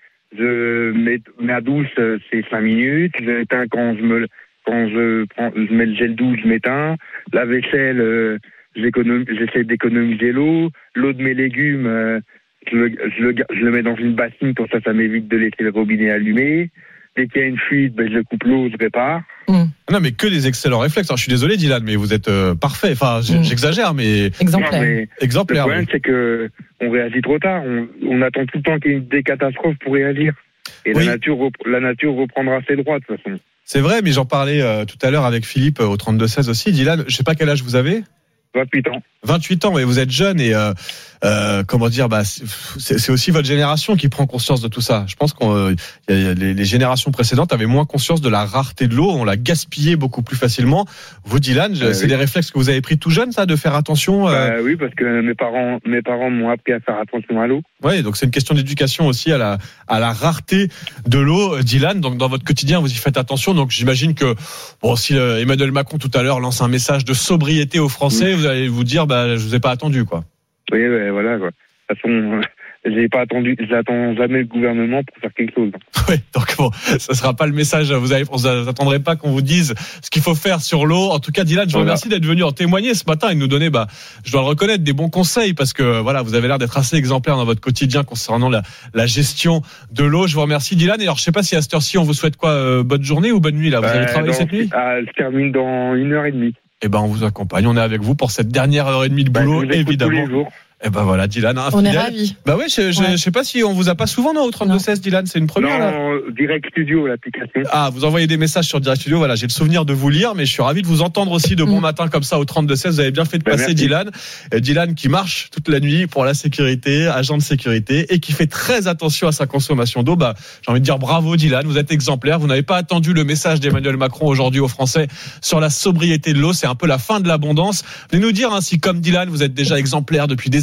Speaker 18: je mets ma douche, c'est cinq minutes. Je l'éteins quand je me Quand je prends, je mets le gel douche, je m'éteins. La vaisselle, euh, j'essaie d'économiser l'eau. L'eau de mes légumes, euh, je, le, je, le, je le mets dans une bassine, pour ça, ça m'évite de laisser le robinet allumé. Dès qu'il y a une fuite, ben, je coupe l'eau, je répare.
Speaker 4: Mmh. Non, mais que des excellents réflexes. Alors, je suis désolé, Dylan, mais vous êtes euh, parfait. Enfin, mmh. j'exagère, mais
Speaker 5: exemplaire.
Speaker 18: Non, mais
Speaker 4: exemplaire.
Speaker 18: Le problème,
Speaker 4: oui.
Speaker 18: c'est que on réagit trop tard. On, on attend tout le temps qu'il y ait des catastrophes pour réagir. Et
Speaker 4: oui.
Speaker 18: la nature, la nature reprendra ses droits de toute façon.
Speaker 4: C'est vrai, mais j'en parlais euh, tout à l'heure avec Philippe euh, au trente-deux seize aussi. Dylan, je sais pas quel âge vous avez?
Speaker 18: vingt-huit ans.
Speaker 4: vingt-huit ans, mais vous êtes jeune et euh, euh, comment dire, bah c'est, c'est aussi votre génération qui prend conscience de tout ça. Je pense que euh, les, les générations précédentes avaient moins conscience de la rareté de l'eau, on l'a gaspillée beaucoup plus facilement. Vous, Dylan, euh, c'est oui. des réflexes que vous avez pris tout jeune, ça, de faire attention. Euh...
Speaker 18: Bah, oui, parce que mes parents, mes parents m'ont appris à faire attention à l'eau.
Speaker 4: Oui, donc c'est une question d'éducation aussi à la à la rareté de l'eau, Dylan. Donc dans votre quotidien, vous y faites attention. Donc j'imagine que bon, si euh, Emmanuel Macron tout à l'heure lance un message de sobriété aux Français, oui. vous allez vous dire, bah je vous ai pas attendu, quoi.
Speaker 18: Oui, ouais, voilà, quoi. De toute façon, j'ai pas attendu, j'attends jamais le gouvernement pour faire quelque chose.
Speaker 4: Oui, donc bon, ça sera pas le message. Vous avez, vous attendrez pas qu'on vous dise ce qu'il faut faire sur l'eau. En tout cas, Dylan, je vous voilà. remercie d'être venu en témoigner ce matin et de nous donner, bah, je dois le reconnaître, des bons conseils parce que voilà, vous avez l'air d'être assez exemplaire dans votre quotidien concernant la, la gestion de l'eau. Je vous remercie, Dylan. Et alors, je sais pas si à cette heure-ci, on vous souhaite quoi, euh, bonne journée ou bonne nuit là. Vous euh, allez travailler
Speaker 18: dans,
Speaker 4: cette nuit?
Speaker 18: euh, Je termine dans une heure et demie.
Speaker 4: Eh ben, on vous accompagne. On est avec vous pour cette dernière heure et demie de boulot,
Speaker 18: bah,
Speaker 4: évidemment.
Speaker 18: Tous les jours.
Speaker 4: Eh ben voilà, Dylan, un
Speaker 5: on
Speaker 4: fidèle.
Speaker 5: est ravis.
Speaker 4: Bah ouais, je, je, ouais. je sais pas si on vous a pas souvent non au trente-deux seize, Dylan, c'est une première.
Speaker 18: Non,
Speaker 4: là.
Speaker 18: Direct Studio, l'application.
Speaker 4: Ah, vous envoyez des messages sur Direct Studio. Voilà, j'ai le souvenir de vous lire, mais je suis ravi de vous entendre aussi de bon mmh. matin comme ça au trente-deux seize. Vous avez bien fait de bah, passer, merci. Dylan. Et Dylan qui marche toute la nuit pour la sécurité, agent de sécurité, et qui fait très attention à sa consommation d'eau. Bah, j'ai envie de dire bravo, Dylan. Vous êtes exemplaire. Vous n'avez pas attendu le message d'Emmanuel Macron aujourd'hui aux Français sur la sobriété de l'eau. C'est un peu la fin de l'abondance. Venez nous dire hein, si, comme Dylan, vous êtes déjà exemplaire depuis des années.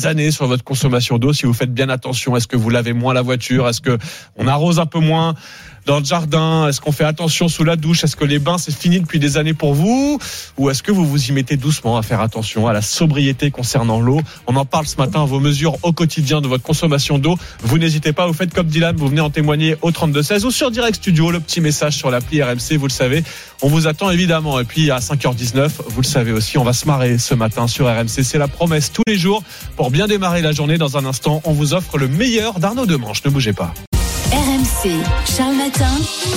Speaker 4: années sur votre consommation d'eau, si vous faites bien attention. Est-ce que vous lavez moins la voiture? Est-ce que on arrose un peu moins dans le jardin? Est-ce qu'on fait attention sous la douche? Est-ce que les bains, c'est fini depuis des années pour vous? Ou est-ce que vous vous y mettez doucement à faire attention à la sobriété concernant l'eau? On en parle ce matin, vos mesures au quotidien de votre consommation d'eau. Vous n'hésitez pas, vous faites comme Dylan, vous venez en témoigner au trente-deux seize ou sur Direct Studio, le petit message sur l'appli R M C, vous le savez. On vous attend évidemment. Et puis à cinq heures dix-neuf, vous le savez aussi, on va se marrer ce matin sur R M C. C'est la promesse tous les jours pour bien démarrer la journée. Dans un instant, on vous offre le meilleur d'Arnaud Demanche. Ne bougez pas.
Speaker 2: R M C, Charles Matin.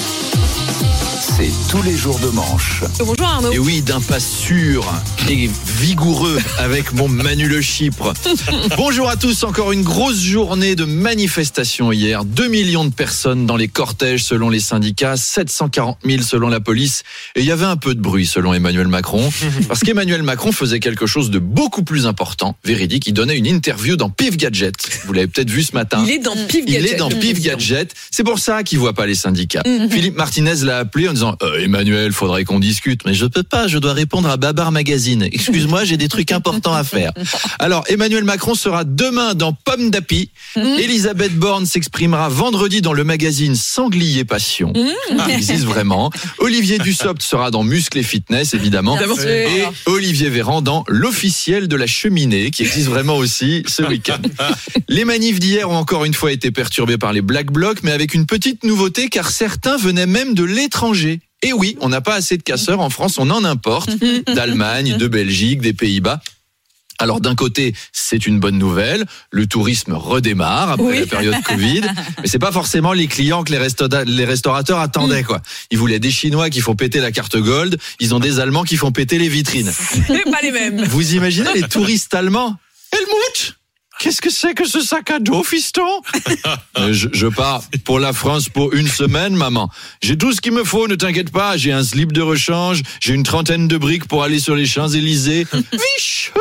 Speaker 3: C'est tous les jours de manche.
Speaker 7: Bonjour Arnaud.
Speaker 19: Et oui, d'un pas sûr et vigoureux avec mon Manu Le Chypre. Bonjour à tous, encore une grosse journée de manifestation hier. deux millions de personnes dans les cortèges selon les syndicats, sept cent quarante mille selon la police. Et il y avait un peu de bruit selon Emmanuel Macron. Parce qu'Emmanuel Macron faisait quelque chose de beaucoup plus important, véridique. Il donnait une interview dans Pif Gadget. Vous l'avez peut-être vu ce matin.
Speaker 7: Il est dans Pif Gadget.
Speaker 19: Il est dans Pif Gadget. C'est pour ça qu'il voit pas les syndicats. Mm-hmm. Philippe Martinez l'a appelé en disant euh, Emmanuel, faudrait qu'on discute. Mais je peux pas, je dois répondre à Babar Magazine. Excuse-moi, j'ai des trucs importants à faire. Alors, Emmanuel Macron sera demain dans Pomme d'Api. Mm. Elisabeth Borne s'exprimera vendredi dans le magazine Sanglier Passion. Mm. Il existe vraiment. Olivier Dussopt sera dans Muscle et Fitness, évidemment. Et Olivier Véran dans L'Officiel de la Cheminée, qui existe vraiment aussi ce week-end. Les manifs d'hier ont encore une fois été perturbés par les Black Blocs, mais avec une petite nouveauté, car certains venaient même de l'étranger. Et oui, on n'a pas assez de casseurs en France, on en importe, d'Allemagne, de Belgique, des Pays-Bas. Alors d'un côté, c'est une bonne nouvelle, le tourisme redémarre après oui. la période Covid, mais c'est pas forcément les clients que les, resto- les restaurateurs attendaient quoi. Ils voulaient des Chinois qui font péter la carte Gold, ils ont des Allemands qui font péter les vitrines.
Speaker 7: C'est pas les mêmes.
Speaker 19: Vous imaginez les touristes allemands? Helmut, qu'est-ce que c'est que ce sac à dos, fiston? euh, je, je pars pour la France pour une semaine, maman. J'ai tout ce qu'il me faut, ne t'inquiète pas. J'ai un slip de rechange, j'ai une trentaine de briques pour aller sur les Champs-Élysées. Vicheux!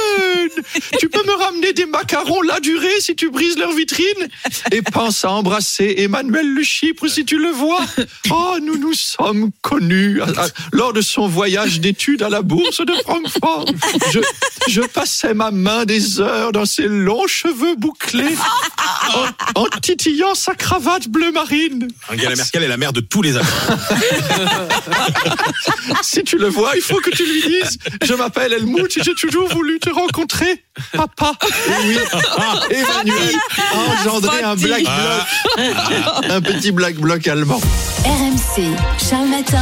Speaker 19: Tu peux me ramener des macarons la durée si tu brises leur vitrine? Et pense à embrasser Emmanuel Le Chypre si tu le vois. Oh, nous nous sommes connus à, à, lors de son voyage d'études à la bourse de Francfort. Je, je passais ma main des heures dans ses longs cheveux bouclés en, en titillant sa cravate bleu marine.
Speaker 20: Angela Merkel est la mère de tous les Allemands.
Speaker 19: Si tu le vois, il faut que tu lui dises: je m'appelle Helmut et j'ai toujours voulu te rencontrer, papa. Et oui, Emmanuel a engendré un black bloc, un petit black bloc allemand.
Speaker 2: R M C, Charles Matin.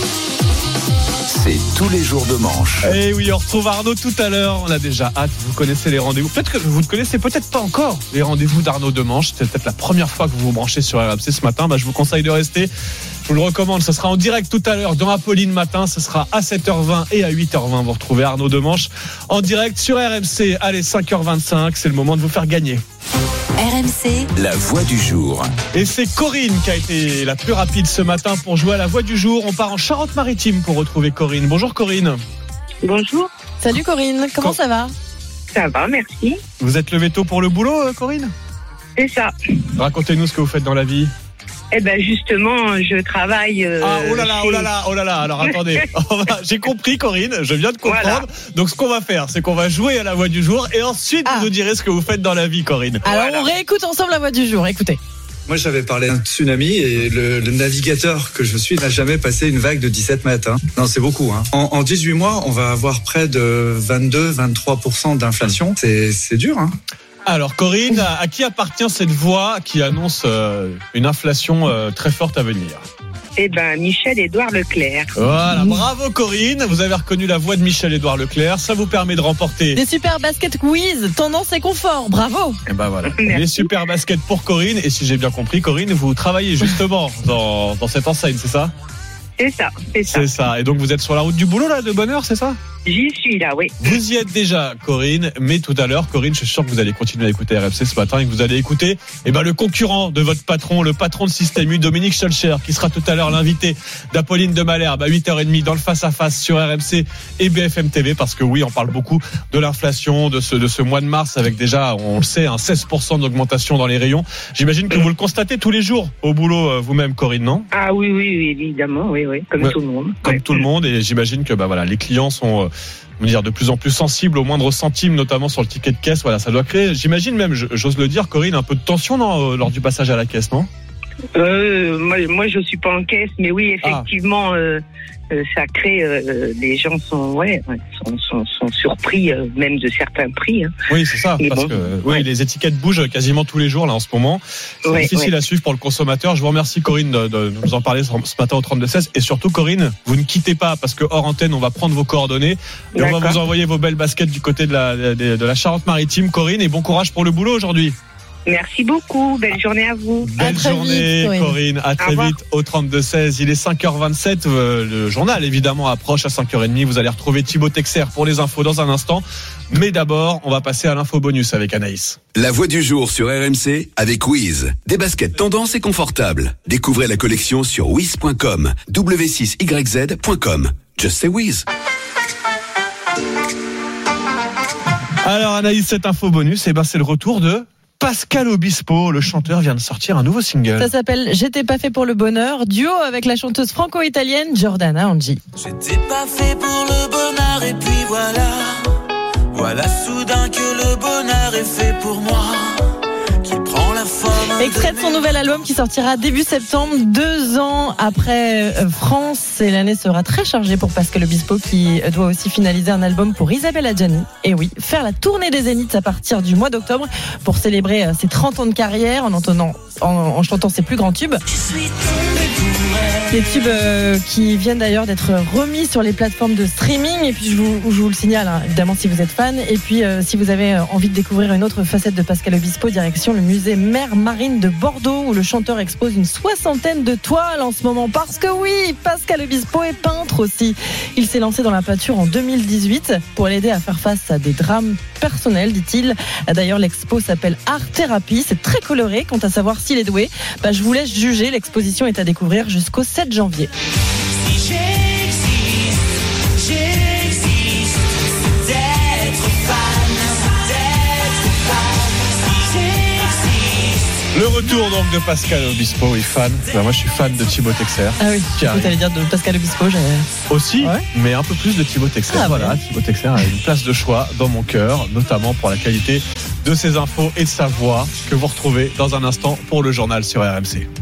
Speaker 3: C'est tous les jours de manche.
Speaker 4: Et oui, on retrouve Arnaud tout à l'heure. On a déjà hâte. Vous connaissez les rendez-vous. Peut-être que vous ne connaissez peut-être pas encore les rendez-vous d'Arnaud Demanche. C'est peut-être la première fois que vous vous branchez sur R M C ce matin. Bah, je vous conseille de rester. Je vous le recommande. Ce sera en direct tout à l'heure dans Apolline Matin. Ce sera à sept heures vingt et à huit heures vingt. Vous retrouvez Arnaud Demanche en direct sur R M C. Allez, cinq heures vingt-cinq. C'est le moment de vous faire gagner.
Speaker 2: R M C,
Speaker 3: la voix du jour.
Speaker 4: Et c'est Corinne qui a été la plus rapide ce matin pour jouer à la voix du jour. On part en Charente-Maritime pour retrouver Corinne. Bonjour Corinne.
Speaker 5: Bonjour. Salut Corinne, comment ça va?
Speaker 21: Ça va, merci.
Speaker 4: Vous êtes levée tôt pour le boulot, Corinne?
Speaker 21: C'est ça.
Speaker 4: Racontez-nous ce que vous faites dans la vie.
Speaker 21: Eh ben justement, je travaille. Euh,
Speaker 4: ah oh là là,
Speaker 21: chez...
Speaker 4: oh là là, oh là là. Alors attendez, j'ai compris Corinne, je viens de comprendre. Voilà. Donc ce qu'on va faire, c'est qu'on va jouer à la voix du jour et ensuite ah. vous nous direz ce que vous faites dans la vie, Corinne.
Speaker 5: Alors
Speaker 21: voilà.
Speaker 5: On réécoute ensemble la voix du jour. Écoutez.
Speaker 16: Moi, j'avais parlé d'un tsunami et le, le navigateur que je suis n'a jamais passé une vague de dix-sept mètres. Hein. Non, c'est beaucoup. Hein. En, en dix-huit mois, on va avoir près de vingt-deux à vingt-trois pour cent d'inflation. C'est, c'est dur, hein.
Speaker 4: Alors Corinne, à, à qui appartient cette voix qui annonce euh, une inflation euh, très forte à venir?
Speaker 21: Eh ben, Michel-Édouard Leclerc.
Speaker 4: Voilà, bravo Corinne, vous avez reconnu la voix de Michel-Édouard Leclerc, ça vous permet de remporter
Speaker 5: des super baskets quiz, tendance et confort, bravo.
Speaker 4: Et ben voilà, Merci. Les super baskets pour Corinne, et si j'ai bien compris Corinne, vous travaillez justement dans, dans cette enseigne, c'est ça?
Speaker 21: C'est ça, c'est ça.
Speaker 4: C'est ça, et donc vous êtes sur la route du boulot là, de bonne heure, c'est ça?
Speaker 21: J'y suis là, oui.
Speaker 4: Vous y êtes déjà, Corinne, mais tout à l'heure, Corinne, je suis sûr que vous allez continuer à écouter R M C ce matin et que vous allez écouter eh ben, le concurrent de votre patron, le patron de Système U, Dominique Scholcher, qui sera tout à l'heure l'invité d'Apolline de Malherbe à huit heures trente dans le face-à-face sur R M C et B F M T V, parce que oui, on parle beaucoup de l'inflation, de ce, de ce mois de mars, avec déjà, on le sait, un seize pour cent d'augmentation dans les rayons. J'imagine que vous le constatez tous les jours au boulot vous-même, Corinne, non?
Speaker 21: Ah oui, oui, oui, évidemment, oui. oui, oui, comme
Speaker 4: Ouais.
Speaker 21: tout le monde.
Speaker 4: Comme
Speaker 21: Ouais.
Speaker 4: tout le monde, et j'imagine que bah voilà, les clients sont euh, on va dire de plus en plus sensibles au moindre centime, notamment sur le ticket de caisse. Voilà, ça doit créer, j'imagine même, j'ose le dire, Corinne, un peu de tension non, euh, lors du passage à la caisse, non?
Speaker 21: Euh, moi, moi, je suis pas en caisse, mais oui, effectivement,
Speaker 4: Ah.
Speaker 21: euh, euh, ça crée. Euh, les gens sont, ouais, ouais, sont, sont, sont surpris, euh, même de certains prix. Hein.
Speaker 4: Oui, c'est ça,
Speaker 21: Et
Speaker 4: parce
Speaker 21: bon,
Speaker 4: que oui, les étiquettes bougent quasiment tous les jours là en ce moment. C'est
Speaker 21: Ouais,
Speaker 4: difficile
Speaker 21: ouais.
Speaker 4: à suivre pour le consommateur. Je vous remercie Corinne de, de nous en parler ce matin au trente-deux seize, et surtout Corinne, vous ne quittez pas parce que hors antenne, on va prendre vos coordonnées et on va
Speaker 21: D'accord.
Speaker 4: vous envoyer vos belles baskets du côté de la de, de la Charente-Maritime. Corinne, et bon courage pour le boulot aujourd'hui.
Speaker 21: Merci beaucoup. Belle journée à vous.
Speaker 4: Belle journée,
Speaker 21: vite,
Speaker 4: Corinne. À
Speaker 21: Au
Speaker 4: très
Speaker 21: revoir.
Speaker 4: vite au trente-deux seize. Il est cinq heures vingt-sept. Euh, le journal, évidemment, approche à cinq heures trente. Vous allez retrouver Thibaut Texer pour les infos dans un instant. Mais d'abord, on va passer à l'info bonus avec Anaïs.
Speaker 17: La voix du jour sur R M C avec Wiz. Des baskets tendance et confortables. Découvrez la collection sur wiz point com, w six y z point com. Just say Wiz.
Speaker 4: Alors Anaïs, cette info bonus, eh ben, c'est le retour de Pascal Obispo. Le chanteur vient de sortir un nouveau single.
Speaker 5: Ça s'appelle J'étais pas fait pour le bonheur, duo avec la chanteuse franco-italienne Giordana Angi.
Speaker 15: J'étais pas fait pour le bonheur et puis voilà. Voilà soudain que le bonheur est fait pour moi. Qui prend la forme.
Speaker 5: Extrait de son nouvel album qui sortira début septembre, deux ans après euh, France. Et l'année sera très chargée pour Pascal Obispo qui doit aussi finaliser un album pour Isabelle Adjani. Et oui, faire la tournée des Zéniths à partir du mois d'octobre pour célébrer euh, ses trente ans de carrière en, entendant, en, en chantant ses plus grands tubes. Des tubes euh, qui viennent d'ailleurs d'être remis sur les plateformes de streaming. Et puis je vous, je vous le signale, hein, évidemment, si vous êtes fan. Et puis euh, si vous avez envie de découvrir une autre facette de Pascal Obispo, direction le musée Mer Marine de Bordeaux, où le chanteur expose une soixantaine de toiles en ce moment. Parce que oui, Pascal Obispo est peintre aussi. Il s'est lancé dans la peinture en deux mille dix-huit pour l'aider à faire face à des drames personnels, dit-il. D'ailleurs, l'expo s'appelle Art Thérapie. C'est très coloré. Quant à savoir s'il est doué, bah, je vous laisse juger. L'exposition est à découvrir jusqu'au sept janvier.
Speaker 15: Si j'existe, j'existe. D'être fan, d'être fan. Si j'existe.
Speaker 4: Le retour donc de Pascal Obispo, oui, fan. Ben, moi je suis fan de Thibaut Texer.
Speaker 5: Ah oui,
Speaker 4: Qui arrive.
Speaker 5: vous allez dire de Pascal Obispo. J'ai...
Speaker 4: Aussi, mais un peu plus de Thibaut Texer.
Speaker 5: Ah,
Speaker 4: voilà,
Speaker 5: ouais.
Speaker 4: Thibaut Texer a une place de choix dans mon cœur, notamment pour la qualité de ses infos et de sa voix, que vous retrouvez dans un instant pour le journal sur R M C.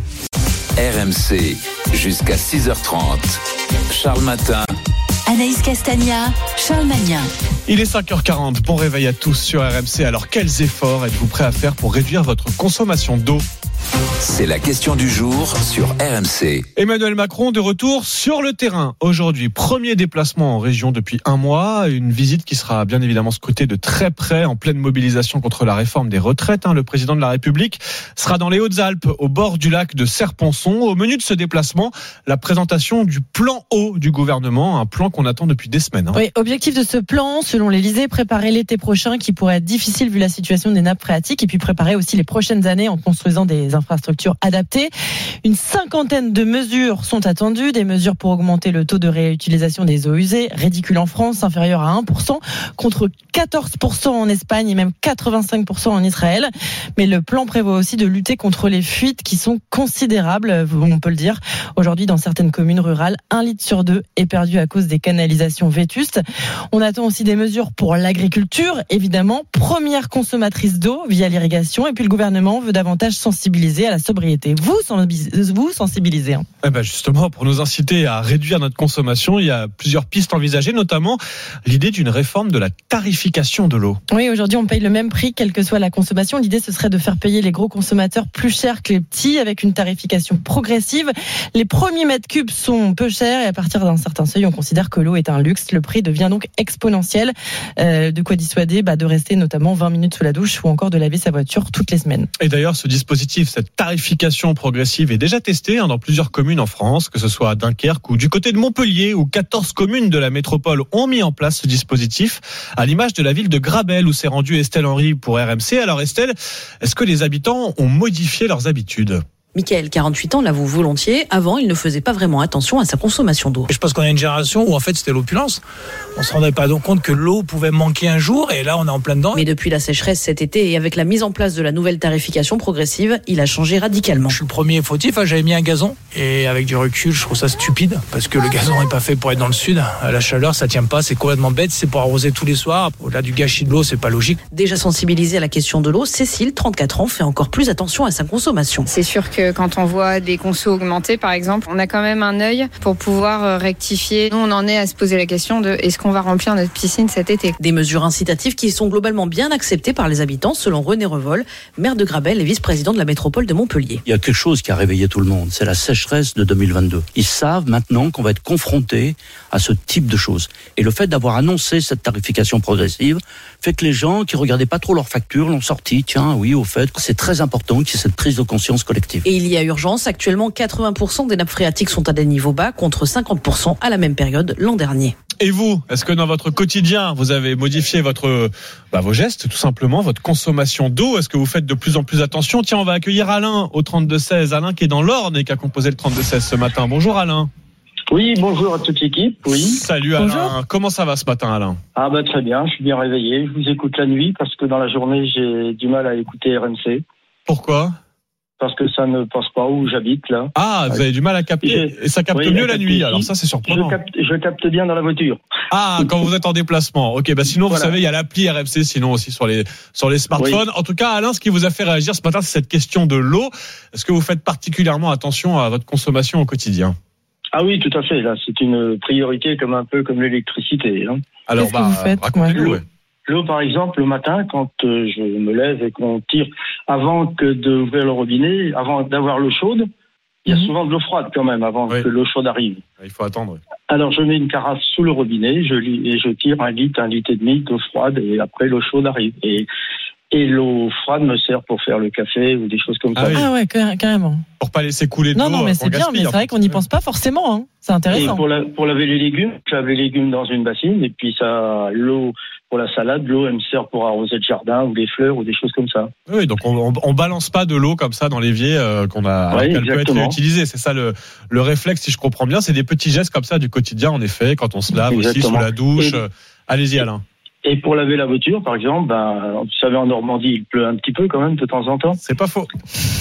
Speaker 3: R M C, jusqu'à six heures trente. Charles Matin.
Speaker 2: Anaïs Castagna, Charles Magnin.
Speaker 4: Il est cinq heures quarante, bon réveil à tous sur R M C. Alors quels efforts êtes-vous prêts à faire pour réduire votre consommation d'eau ?
Speaker 3: C'est la question du jour sur R M C.
Speaker 4: Emmanuel Macron de retour sur le terrain aujourd'hui. Premier déplacement en région depuis un mois. Une visite qui sera bien évidemment scrutée de très près en pleine mobilisation contre la réforme des retraites. Le président de la République sera dans les Hautes-Alpes au bord du lac de Serponçon. Au menu de ce déplacement, la présentation du plan eau du gouvernement. Un plan qu'on attend depuis des semaines.
Speaker 5: Oui, objectif de ce plan, selon l'Élysée, préparer l'été prochain qui pourrait être difficile vu la situation des nappes phréatiques et puis préparer aussi les prochaines années en construisant des infrastructures adaptées. Une cinquantaine de mesures sont attendues, des mesures pour augmenter le taux de réutilisation des eaux usées, ridicule en France, inférieur à un pour cent, contre quatorze pour cent en Espagne et même quatre-vingt-cinq pour cent en Israël. Mais le plan prévoit aussi de lutter contre les fuites qui sont considérables, on peut le dire. Aujourd'hui, dans certaines communes rurales, un litre sur deux est perdu à cause des canalisations vétustes. On attend aussi des mesures pour l'agriculture, évidemment, première consommatrice d'eau via l'irrigation. Et puis le gouvernement veut davantage sensibiliser à la sobriété. Vous, vous sensibilisez. Hein.
Speaker 4: Eh ben justement, pour nous inciter à réduire notre consommation, il y a plusieurs pistes envisagées, notamment l'idée d'une réforme de la tarification de l'eau.
Speaker 5: Oui, aujourd'hui, on paye le même prix, quelle que soit la consommation. L'idée, ce serait de faire payer les gros consommateurs plus cher que les petits, avec une tarification progressive. Les premiers mètres cubes sont peu chers et à partir d'un certain seuil, on considère que l'eau est un luxe. Le prix devient donc exponentiel. Euh, de quoi dissuader bah, de rester notamment vingt minutes sous la douche ou encore de laver sa voiture toutes les semaines.
Speaker 4: Et d'ailleurs, ce dispositif, cette tarification progressive est déjà testée hein, dans plusieurs communes en France, que ce soit à Dunkerque ou du côté de Montpellier, où quatorze communes de la métropole ont mis en place ce dispositif, à l'image de la ville de Grabel, où s'est rendue Estelle Henry pour R M C. Alors Estelle, est-ce que les habitants ont modifié leurs habitudes ?
Speaker 7: Michael, quarante-huit ans, l'avoue volontiers. Avant, il ne faisait pas vraiment attention à sa consommation d'eau.
Speaker 8: Je pense qu'on a une génération où en fait c'était l'opulence. On se rendait pas donc compte que l'eau pouvait manquer un jour et là on est en plein dedans.
Speaker 7: Mais depuis la sécheresse cet été et avec la mise en place de la nouvelle tarification progressive, il a changé radicalement.
Speaker 8: Je suis le premier fautif, hein, j'avais mis un gazon et avec du recul je trouve ça stupide parce que le gazon n'est pas fait pour être dans le sud. La chaleur ça tient pas, c'est complètement bête, c'est pour arroser tous les soirs. Au-delà du gâchis de l'eau, c'est pas logique.
Speaker 7: Déjà sensibilisée à la question de l'eau, Cécile, trente-quatre ans, fait encore plus attention à sa consommation.
Speaker 9: C'est sûr que quand on voit des consos augmenter, par exemple, on a quand même un œil pour pouvoir rectifier. Nous, on en est à se poser la question de est-ce qu'on va remplir notre piscine cet été ?
Speaker 7: Des mesures incitatives qui sont globalement bien acceptées par les habitants, selon René Revol, maire de Grabel et vice-président de la métropole de Montpellier.
Speaker 10: Il y a quelque chose qui a réveillé tout le monde, c'est la sécheresse de deux mille vingt-deux. Ils savent maintenant qu'on va être confronté à ce type de choses. Et le fait d'avoir annoncé cette tarification progressive fait que les gens qui regardaient pas trop leurs factures l'ont sorti. Tiens, oui, au fait, c'est très important qu'il y ait cette prise de conscience collective.
Speaker 7: Et il y a urgence. Actuellement, quatre-vingts pour cent des nappes phréatiques sont à des niveaux bas contre cinquante pour cent à la même période l'an dernier.
Speaker 4: Et vous, est-ce que dans votre quotidien, vous avez modifié votre, bah, vos gestes, tout simplement, votre consommation d'eau ? Est-ce que vous faites de plus en plus attention ? Tiens, on va accueillir Alain au trente-deux seize. Alain qui est dans l'Orne et qui a composé le trente-deux seize ce matin. Bonjour Alain.
Speaker 1: Oui, bonjour à toute l'équipe. Oui.
Speaker 4: Salut Alain. Bonjour. Comment ça va ce matin Alain ?
Speaker 1: Ah bah très bien, je suis bien réveillé. Je vous écoute la nuit parce que dans la journée j'ai du mal à écouter R M C.
Speaker 4: Pourquoi ?
Speaker 1: Parce que ça ne passe pas où j'habite là.
Speaker 4: Ah, vous avez du mal à capter. Et ça capte
Speaker 1: oui,
Speaker 4: mieux la nuit, alors ça c'est surprenant.
Speaker 1: Je capte, je capte bien dans la voiture.
Speaker 4: Ah, quand vous êtes en déplacement. Ok, bah sinon voilà. Vous savez, il y a l'appli R M C, sinon aussi sur les sur les smartphones. Oui. En tout cas, Alain, ce qui vous a fait réagir ce matin, c'est cette question de l'eau. Est-ce que vous faites particulièrement attention à votre consommation au quotidien ?
Speaker 1: Ah oui, tout à fait. Là, c'est une priorité, comme un peu comme l'électricité. Hein.
Speaker 4: Alors,
Speaker 5: Qu'est-ce
Speaker 4: bah,
Speaker 5: que vous faites,
Speaker 4: racontez-nous. Ouais.
Speaker 1: L'eau, par exemple, le matin, quand euh, je me lève et qu'on tire, avant que d'ouvrir le robinet, avant d'avoir l'eau chaude, il y a mmh. souvent de l'eau froide quand même, avant oui. que l'eau chaude arrive.
Speaker 4: Il faut attendre.
Speaker 1: Alors, je mets une carafe sous le robinet, je et je tire un litre, un litre et demi d'eau froide, et après l'eau chaude arrive. Et Et l'eau froide me sert pour faire le café ou des choses comme
Speaker 5: ah
Speaker 1: ça.
Speaker 5: Oui. Ah ouais, carrément.
Speaker 4: Pour pas laisser couler de
Speaker 5: non,
Speaker 4: l'eau.
Speaker 5: Non, non, mais c'est bien, mais c'est vrai qu'on n'y pense pas forcément. Hein. C'est intéressant.
Speaker 1: Et pour, la, pour laver les légumes, je lave les légumes dans une bassine, et puis ça, l'eau pour la salade, l'eau elle me sert pour arroser le jardin ou des fleurs ou des choses comme ça.
Speaker 4: Oui, donc on, on, on balance pas de l'eau comme ça dans l'évier euh, qu'on a,
Speaker 1: ouais,
Speaker 4: qu'elle peut être réutilisée. C'est ça le, le réflexe, si je comprends bien. C'est des petits gestes comme ça du quotidien, en effet, quand on se lave exactement. Aussi sous la douche. Et, Allez-y, Alain.
Speaker 1: Et pour laver la voiture, par exemple, ben, vous savez, en Normandie, il pleut un petit peu quand même de temps en temps.
Speaker 4: C'est pas faux.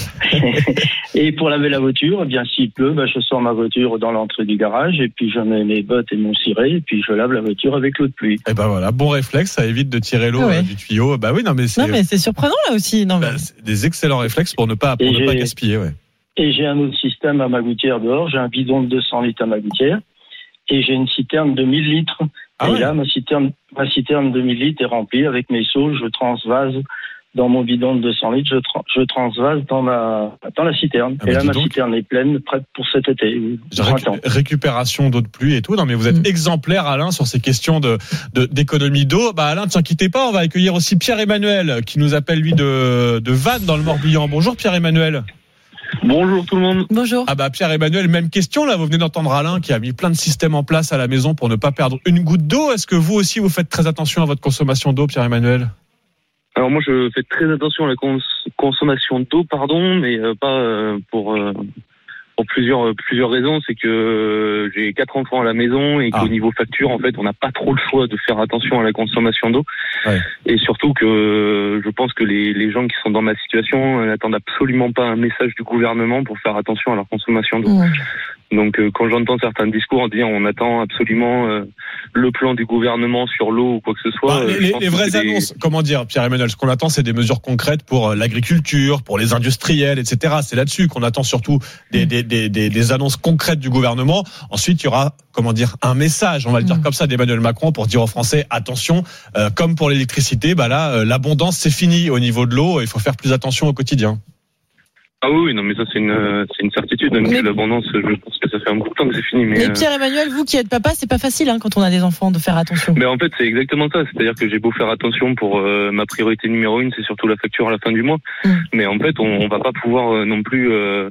Speaker 1: Et pour laver la voiture, eh bien, s'il pleut, ben, je sors ma voiture dans l'entrée du garage et puis je mets mes bottes et mon ciré et puis je lave la voiture avec l'eau de pluie.
Speaker 4: Et ben voilà, bon réflexe, ça évite de tirer l'eau ah ouais. euh, du tuyau. Bah oui, non mais c'est.
Speaker 5: Non mais c'est surprenant là aussi. Non mais.
Speaker 4: Bah, c'est des excellents réflexes pour ne pas pour ne pas gaspiller, ouais.
Speaker 1: Et j'ai un autre système à ma gouttière dehors. J'ai un bidon de deux cents litres à ma gouttière et j'ai une citerne de mille litres. Ah et ouais. là, ma citerne, ma citerne de mille litres est remplie avec mes seaux. Je transvase dans mon bidon de deux cents litres. Je, tra- je transvase dans ma, dans la citerne. Ah et bah là, ma donc. citerne est pleine, prête pour cet été.
Speaker 4: Récu- récupération d'eau de pluie et tout. Non, mais vous êtes mmh. exemplaire, Alain, sur ces questions de, de, d'économie d'eau. Bah, Alain, tiens, quittez pas. On va accueillir aussi Pierre-Emmanuel, qui nous appelle, lui, de, de Vannes, dans le Morbihan. Bonjour, Pierre-Emmanuel.
Speaker 22: Bonjour tout le monde.
Speaker 5: Bonjour.
Speaker 4: Ah bah Pierre-Emmanuel, même question là, vous venez d'entendre Alain qui a mis plein de systèmes en place à la maison pour ne pas perdre une goutte d'eau. Est-ce que vous aussi vous faites très attention à votre consommation d'eau, Pierre-Emmanuel ?
Speaker 22: Alors moi je fais très attention à la cons- consommation d'eau, pardon, mais euh, pas euh, pour euh, pour plusieurs euh, plusieurs raisons. C'est que euh, j'ai quatre enfants à la maison et qu'au ah. niveau facture, en fait, on n'a pas trop le choix de faire attention à la consommation d'eau. Ouais. Et surtout que euh, je pense que les les gens qui sont dans ma situation euh, n'attendent absolument pas un message du gouvernement pour faire attention à leur consommation d'eau. Ouais. Donc euh, quand j'entends certains discours en disant on attend absolument euh, le plan du gouvernement sur l'eau ou quoi que ce soit.
Speaker 4: Bah, les, les vraies annonces, des... comment dire, Pierre-Emmanuel, ce qu'on attend, c'est des mesures concrètes pour euh, l'agriculture, pour les industriels, et cetera. C'est là-dessus qu'on attend surtout des, des, des, des, des annonces concrètes du gouvernement. Ensuite, il y aura, comment dire, un message, on va le dire mmh. comme ça, d'Emmanuel Macron pour dire aux Français, attention, euh, comme pour l'électricité, bah là, euh, l'abondance, c'est fini au niveau de l'eau. Il faut faire plus attention au quotidien.
Speaker 22: Ah oui, non, mais ça, c'est une, c'est une certitude. Même mais... si l'abondance, je pense que ça fait un bout de temps que c'est fini. Mais,
Speaker 5: mais Pierre-Emmanuel, vous qui êtes papa, c'est pas facile hein, quand on a des enfants de faire attention.
Speaker 22: Mais en fait, c'est exactement ça. C'est-à-dire que j'ai beau faire attention pour euh, ma priorité numéro une, c'est surtout la facture à la fin du mois. Mmh. Mais en fait, on, on va pas pouvoir euh, non plus euh,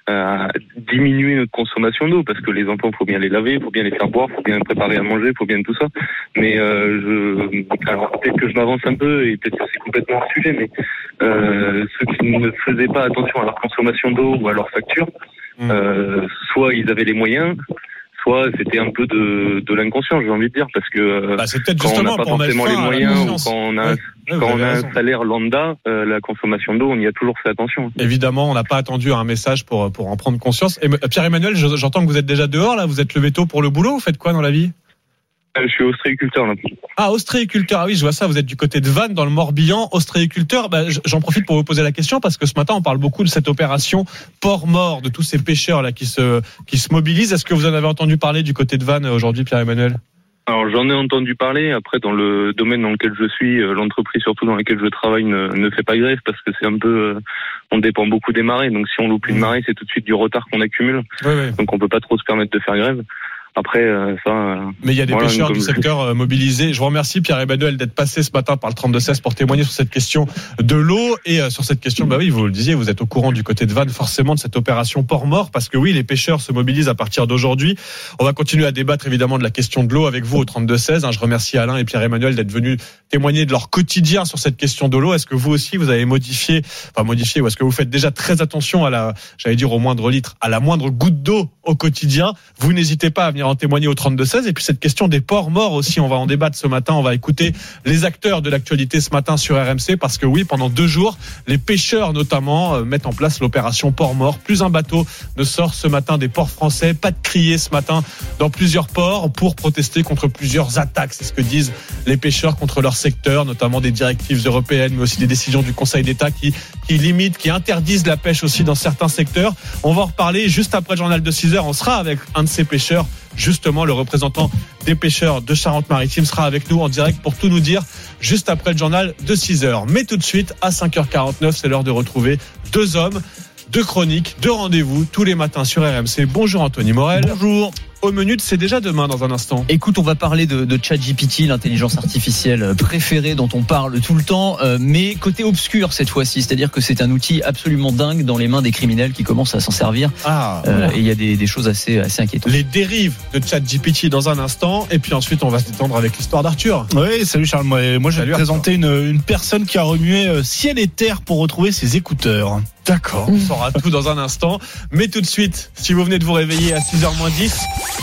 Speaker 22: à diminuer notre consommation d'eau, parce que les enfants, faut bien les laver, faut bien les faire boire, faut bien préparer à manger, faut bien tout ça. Mais euh, je, alors peut-être que je m'avance un peu et peut-être que c'est complètement hors sujet, mais euh, ceux qui ne faisaient pas attention à leur consommation d'eau ou à leur facture, mmh. euh, soit ils avaient les moyens, soit c'était un peu de, de l'inconscient, j'ai envie de dire, parce que bah, c'est peut-être quand on n'a pas forcément les moyens ou quand on a, ouais. Ouais, quand on a un salaire lambda, euh, la consommation d'eau, on y a toujours fait attention.
Speaker 4: Évidemment, on n'a pas attendu un message pour, pour en prendre conscience. Et Pierre-Emmanuel, j'entends que vous êtes déjà dehors, là, vous êtes levé tôt pour le boulot, vous faites quoi dans la vie ?
Speaker 22: Je suis ostréiculteur là.
Speaker 4: Ah, ostréiculteur, ah oui, je vois ça, vous êtes du côté de Vannes, dans le Morbihan, ostréiculteur. Bah, j'en profite pour vous poser la question, parce que ce matin, on parle beaucoup de cette opération port mort, de tous ces pêcheurs là qui se, qui se mobilisent. Est-ce que vous en avez entendu parler du côté de Vannes aujourd'hui, Pierre-Emmanuel ?
Speaker 22: Alors j'en ai entendu parler. Après, dans le domaine dans lequel je suis, l'entreprise surtout dans laquelle je travaille ne, ne fait pas grève, parce que c'est un peu, on dépend beaucoup des marées. Donc si on loupe une marée, c'est tout de suite du retard qu'on accumule. Oui, oui. Donc on peut pas trop se permettre de faire grève. Après, euh, ça. Euh,
Speaker 4: Mais il y a des
Speaker 22: voilà,
Speaker 4: pêcheurs
Speaker 22: comme...
Speaker 4: du secteur euh, mobilisés. Je vous remercie, Pierre-Emmanuel, d'être passé ce matin par le trente-deux seize pour témoigner sur cette question de l'eau. Et euh, sur cette question, bah oui, vous le disiez, vous êtes au courant du côté de Vannes, forcément, de cette opération port-mort, parce que oui, les pêcheurs se mobilisent à partir d'aujourd'hui. On va continuer à débattre, évidemment, de la question de l'eau avec vous au trente-deux seize. Hein, je remercie Alain et Pierre-Emmanuel d'être venus témoigner de leur quotidien sur cette question de l'eau. Est-ce que vous aussi, vous avez modifié, enfin modifié, ou est-ce que vous faites déjà très attention à la, j'allais dire au moindre litre, à la moindre goutte d'eau au quotidien? Vous n'hésitez pas à venir en témoigner au trente-deux seize. Et puis cette question des ports morts aussi, on va en débattre ce matin. On va écouter les acteurs de l'actualité ce matin sur R M C, parce que oui, pendant deux jours, les pêcheurs notamment euh, mettent en place l'opération port mort. Plus un bateau ne sort ce matin des ports français. Pas de crier ce matin dans plusieurs ports pour protester contre plusieurs attaques. C'est ce que disent les pêcheurs contre leur secteur, notamment des directives européennes, mais aussi des décisions du Conseil d'État qui, qui limitent, qui interdisent la pêche aussi dans certains secteurs. On va en reparler juste après le journal de six heures. On sera avec un de ces pêcheurs. Justement, le représentant des pêcheurs de Charente-Maritime sera avec nous en direct pour tout nous dire juste après le journal de six heures. Mais tout de suite, à cinq heures quarante-neuf, c'est l'heure de retrouver deux hommes, deux chroniques, deux rendez-vous tous les matins sur R M C. Bonjour Anthony Morel.
Speaker 6: Bonjour.
Speaker 4: Au menu, c'est déjà demain dans un instant.
Speaker 6: Écoute, on va parler de, de ChatGPT, l'intelligence artificielle préférée dont on parle tout le temps, euh, mais côté obscur cette fois-ci, c'est-à-dire que c'est un outil absolument dingue dans les mains des criminels qui commencent à s'en servir. Ah, euh, et il y a des, des choses assez, assez inquiétantes.
Speaker 4: Les dérives de ChatGPT dans un instant, et puis ensuite on va se détendre avec l'histoire d'Arthur.
Speaker 12: Oui, salut Charles. Moi, moi je vais te présenter une, une personne qui a remué ciel et terre pour retrouver ses écouteurs.
Speaker 4: D'accord, on saura tout dans un instant. Mais tout de suite, si vous venez de vous réveiller à six heures moins dix,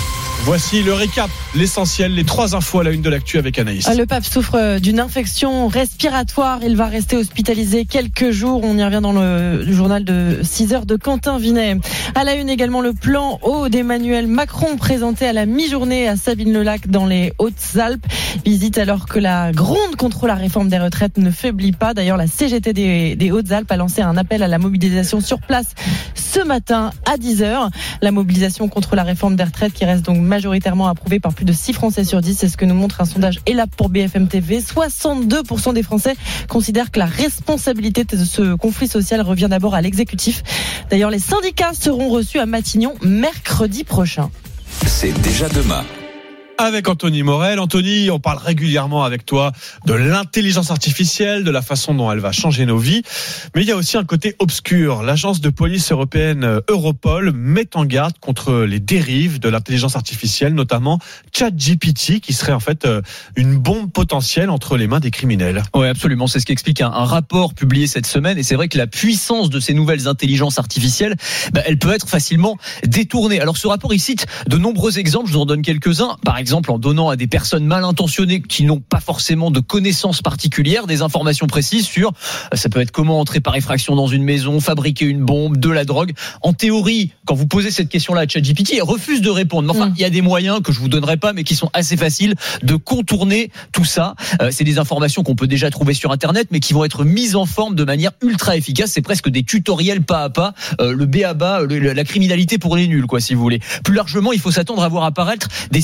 Speaker 4: voici le récap, l'essentiel, les trois infos à la une de l'actu avec Anaïs.
Speaker 5: Le pape souffre d'une infection respiratoire. Il va rester hospitalisé quelques jours. On y revient dans le, le journal de six heures de Quentin Vinet. À la une également, le plan eau d'Emmanuel Macron présenté à la mi-journée à Sabine-le-Lac dans les Hautes-Alpes. Visite alors que la gronde contre la réforme des retraites ne faiblit pas. D'ailleurs, la C G T des, des Hautes-Alpes a lancé un appel à la mobilisation sur place ce matin à dix heures. La mobilisation contre la réforme des retraites qui reste donc majoritairement approuvée par plus de six Français sur dix. C'est ce que nous montre un sondage ELAB pour B F M T V. soixante-deux pour cent des Français considèrent que la responsabilité de ce conflit social revient d'abord à l'exécutif. D'ailleurs, les syndicats seront reçus à Matignon mercredi prochain.
Speaker 3: C'est déjà demain.
Speaker 4: Avec Anthony Morel. Anthony, on parle régulièrement avec toi de l'intelligence artificielle, de la façon dont elle va changer nos vies. Mais il y a aussi un côté obscur. L'agence de police européenne Europol met en garde contre les dérives de l'intelligence artificielle, notamment ChatGPT, qui serait en fait une bombe potentielle entre les mains des criminels.
Speaker 6: Oui, absolument. C'est ce qu'explique un, un rapport publié cette semaine. Et c'est vrai que la puissance de ces nouvelles intelligences artificielles, bah, elle peut être facilement détournée. Alors ce rapport, il cite de nombreux exemples. Je vous en donne quelques-uns. Par exemple, exemple en donnant à des personnes mal intentionnées qui n'ont pas forcément de connaissances particulières des informations précises sur, ça peut être comment entrer par effraction dans une maison, fabriquer une bombe, de la drogue. En théorie, quand vous posez cette question-là à ChatGPT, elle refuse de répondre. Mais enfin, il mmh. y a des moyens que je vous donnerai pas, mais qui sont assez faciles de contourner tout ça. Euh, c'est des informations qu'on peut déjà trouver sur Internet, mais qui vont être mises en forme de manière ultra efficace. C'est presque des tutoriels pas à pas, euh, le B A B A, le, la criminalité pour les nuls, quoi, si vous voulez. Plus largement, il faut s'attendre à voir apparaître des cyberescroqueries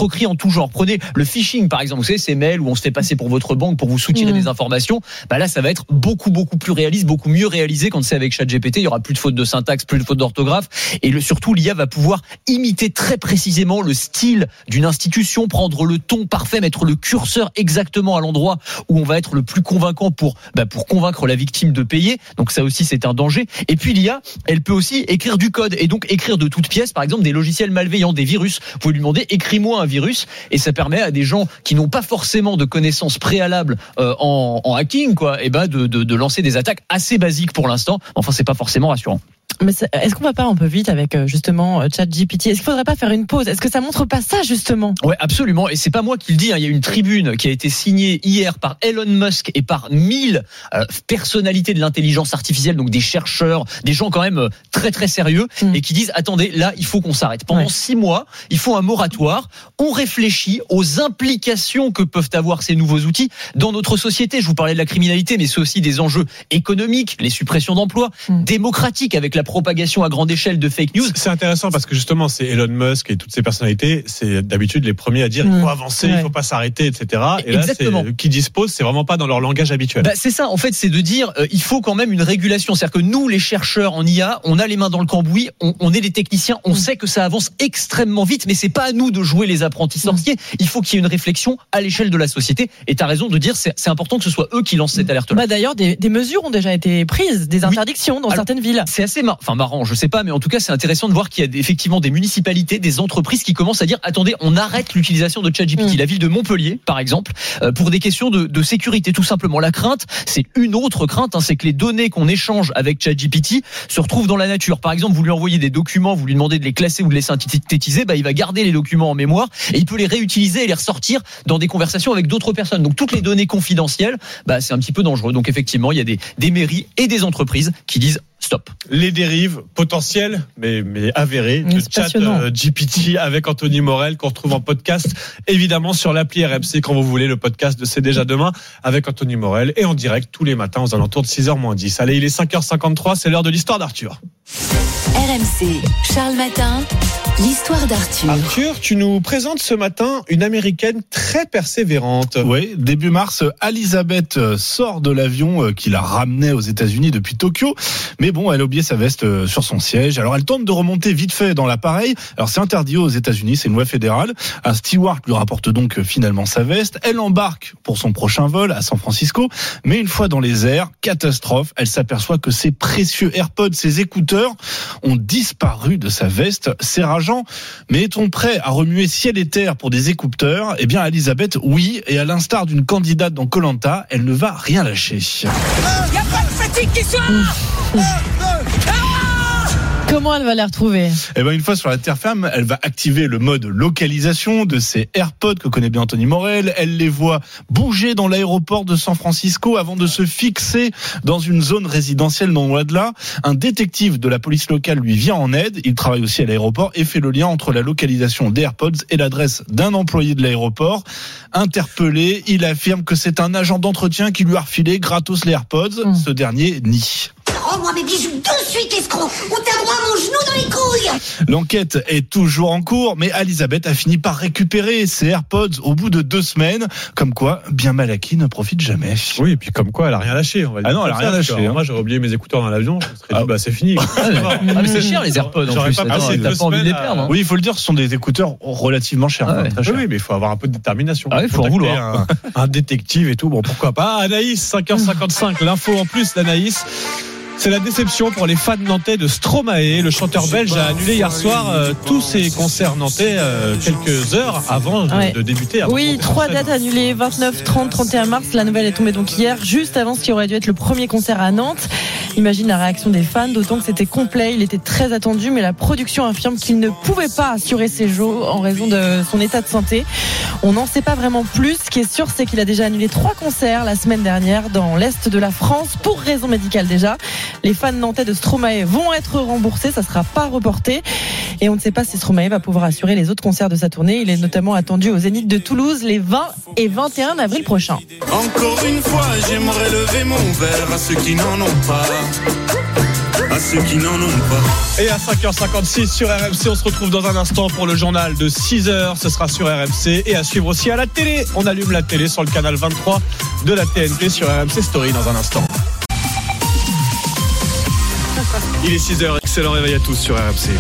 Speaker 6: escroqueries en tout genre. Prenez le phishing par exemple, vous savez ces mails où on se fait passer pour votre banque pour vous soutirer mmh. des informations. Bah là, ça va être beaucoup beaucoup plus réaliste, beaucoup mieux réalisé quand c'est avec ChatGPT. Il y aura plus de fautes de syntaxe, plus de fautes d'orthographe, et le, surtout l'I A va pouvoir imiter très précisément le style d'une institution, prendre le ton parfait, mettre le curseur exactement à l'endroit où on va être le plus convaincant pour bah, pour convaincre la victime de payer. Donc ça aussi c'est un danger. Et puis l'I A, elle peut aussi écrire du code et donc écrire de toutes pièces, par exemple des logiciels malveillants, des virus. Vous pouvez lui demander écris-moi un virus, et ça permet à des gens qui n'ont pas forcément de connaissances préalables euh, en, en hacking, quoi, et ben de, de, de lancer des attaques assez basiques pour l'instant. Enfin, c'est pas forcément rassurant.
Speaker 5: Mais est-ce qu'on va pas un peu vite avec justement ChatGPT ? Est-ce qu'il faudrait pas faire une pause ? Est-ce que ça montre pas ça justement ?
Speaker 6: Ouais, absolument. Et c'est pas moi qui le dis. Hein. Il y a une tribune qui a été signée hier par Elon Musk et par mille euh, personnalités de l'intelligence artificielle, donc des chercheurs, des gens quand même euh, très très sérieux, mmh. et qui disent attendez, là il faut qu'on s'arrête. Pendant ouais. six mois, il faut un moratoire. On réfléchit aux implications que peuvent avoir ces nouveaux outils dans notre société. Je vous parlais de la criminalité, mais c'est aussi des enjeux économiques, les suppressions d'emplois, mmh. démocratiques avec la propagation à grande échelle de fake news.
Speaker 4: C'est intéressant parce que justement, c'est Elon Musk et toutes ces personnalités, c'est d'habitude les premiers à dire mmh. il faut avancer, ouais. il faut pas s'arrêter, et cetera. Et Exactement. Là, c'est, qui disposent, c'est vraiment pas dans leur langage habituel.
Speaker 6: Bah, c'est ça, en fait, c'est de dire euh, il faut quand même une régulation. C'est-à-dire que nous, les chercheurs en I A, on a les mains dans le cambouis, on, on est les techniciens, on mmh. sait que ça avance extrêmement vite, mais c'est pas à nous de jouer les apprentis sorciers. Mmh. Il faut qu'il y ait une réflexion à l'échelle de la société. Et tu as raison de dire c'est, c'est important que ce soit eux qui lancent cette alerte-là.
Speaker 5: Bah, d'ailleurs, des, des mesures ont déjà été prises, des interdictions oui. dans Alors, certaines villes.
Speaker 6: C'est assez mar- enfin, marrant, je sais pas, mais en tout cas, c'est intéressant de voir qu'il y a effectivement des municipalités, des entreprises qui commencent à dire attendez, on arrête l'utilisation de ChatGPT. Mmh. La ville de Montpellier, par exemple, euh, pour des questions de, de sécurité, tout simplement. La crainte, c'est une autre crainte, hein, c'est que les données qu'on échange avec ChatGPT se retrouvent dans la nature. Par exemple, vous lui envoyez des documents, vous lui demandez de les classer ou de les synthétiser, bah, il va garder les documents en mémoire et il peut les réutiliser et les ressortir dans des conversations avec d'autres personnes. Donc toutes les données confidentielles, bah, c'est un petit peu dangereux. Donc effectivement, il y a des, des mairies et des entreprises qui disent stop.
Speaker 4: Les dérives potentielles, mais, mais avérées, de ChatGPT avec Anthony Morel, qu'on retrouve en podcast, évidemment sur l'appli R M C quand vous voulez. Le podcast de C'est déjà demain avec Anthony Morel et en direct tous les matins aux alentours de six heures moins dix. Allez, il est cinq heures cinquante-trois, c'est l'heure de l'histoire d'Arthur.
Speaker 2: R M C, Charles Matin, l'histoire d'Arthur.
Speaker 4: Arthur, tu nous présentes ce matin une Américaine très persévérante.
Speaker 12: Oui, début mars, Elizabeth sort de l'avion qui la ramenait aux États-Unis depuis Tokyo. Mais bon, elle a oublié sa veste sur son siège. Alors elle tente de remonter vite fait dans l'appareil. Alors c'est interdit aux États-Unis, c'est une loi fédérale. Un steward lui rapporte donc finalement sa veste. Elle embarque pour son prochain vol à San Francisco. Mais une fois dans les airs, catastrophe, elle s'aperçoit que ses précieux AirPods, ses écouteurs, ont disparu de sa veste. C'est rageant, mais est-on prêt à remuer ciel et terre pour des écouteurs ? Eh bien, Elizabeth, oui, et à l'instar d'une candidate dans Koh-Lanta, elle ne va rien lâcher.
Speaker 11: Il n'y a pas de fatigue qui soit
Speaker 5: Comment elle va les retrouver ?
Speaker 12: Eh ben, une fois sur la terre ferme, elle va activer le mode localisation de ses AirPods que connaît bien Anthony Morel. Elle les voit bouger dans l'aéroport de San Francisco avant de se fixer dans une zone résidentielle non loin de là. Un détective de la police locale lui vient en aide. Il travaille aussi à l'aéroport et fait le lien entre la localisation des AirPods et l'adresse d'un employé de l'aéroport. Interpellé, il affirme que c'est un agent d'entretien qui lui a refilé gratos les AirPods. Mmh. Ce dernier nie.
Speaker 11: Rends-moi mes bijoux de suite, escroc, ou t'as droit à mon genou dans les couilles.
Speaker 12: L'enquête est toujours en cours, mais Elizabeth a fini par récupérer ses AirPods au bout de deux semaines. Comme quoi, bien mal acquis ne profite jamais.
Speaker 4: Oui, et puis comme quoi, elle a rien lâché. On va dire.
Speaker 12: Ah non, elle a rien lâché. Hein.
Speaker 4: Moi, j'aurais oublié mes écouteurs dans l'avion. Je me serais dit, ah. bah c'est fini.
Speaker 6: Ah, mais c'est cher les AirPods en
Speaker 4: J'aurais
Speaker 6: plus.
Speaker 4: pas passé
Speaker 6: Attends, t'as pas envie de les perdre. Hein.
Speaker 12: Oui, il faut le dire, ce sont des écouteurs relativement chers.
Speaker 6: Ah ouais.
Speaker 12: Très chers.
Speaker 4: Oui, mais il faut avoir un peu de détermination.
Speaker 6: Ah, il faut en vouloir.
Speaker 4: Un, un détective et tout. Bon, pourquoi pas. Anaïs, cinq heures cinquante-cinq. L'info en plus d'Anaïs. C'est la déception pour les fans nantais de Stromae. Le chanteur belge a annulé hier soir euh, tous ses concerts nantais euh, quelques heures avant de, ouais. de débuter. Avant
Speaker 5: oui, trois dates annulées, vingt-neuf, trente, trente et un mars. La nouvelle est tombée donc hier, juste avant ce qui aurait dû être le premier concert à Nantes. Imagine la réaction des fans, d'autant que c'était complet. Il était très attendu, mais la production affirme qu'il ne pouvait pas assurer ses shows en raison de son état de santé. On n'en sait pas vraiment plus. Ce qui est sûr, c'est qu'il a déjà annulé trois concerts la semaine dernière dans l'Est de la France pour raison médicale déjà. Les fans nantais de Stromae vont être remboursés, ça ne sera pas reporté. Et on ne sait pas si Stromae va pouvoir assurer les autres concerts de sa tournée. Il est notamment attendu au Zénith de Toulouse les vingt et vingt et un avril prochains.
Speaker 15: Encore une fois, j'aimerais lever mon verre à ceux qui n'en ont pas. à ceux qui n'en ont pas.
Speaker 4: Et à cinq heures cinquante-six sur R M C, on se retrouve dans un instant pour le journal de six heures. Ce sera sur R M C et à suivre aussi à la télé. On allume la télé sur le canal vingt-trois de la T N T sur R M C Story dans un instant. Il est six heures, excellent réveil à tous sur R M C.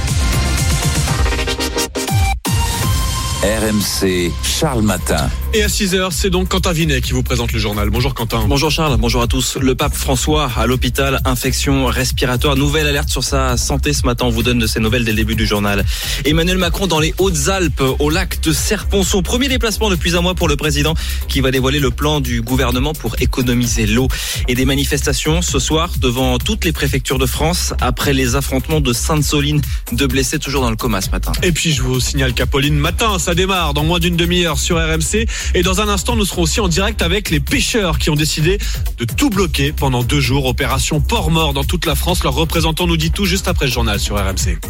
Speaker 3: R M C, Charles Matin.
Speaker 4: Et à six heures, c'est donc Quentin Vinet qui vous présente le journal. Bonjour Quentin.
Speaker 13: Bonjour Charles, bonjour à tous. Le pape François à l'hôpital, infection respiratoire. Nouvelle alerte sur sa santé ce matin. On vous donne de ces nouvelles dès le début du journal. Emmanuel Macron dans les Hautes-Alpes, au lac de Serponçon. Premier déplacement depuis un mois pour le président qui va dévoiler le plan du gouvernement pour économiser l'eau. Et des manifestations ce soir devant toutes les préfectures de France après les affrontements de Sainte-Soline. Deux blessés toujours dans le coma ce matin.
Speaker 4: Et puis je vous signale qu'Apolline Matin, ça démarre dans moins d'une demi-heure sur R M C. Et dans un instant, nous serons aussi en direct avec les pêcheurs qui ont décidé de tout bloquer pendant deux jours. Opération Port Mort dans toute la France. Leur représentant nous dit tout juste après le journal sur R M C.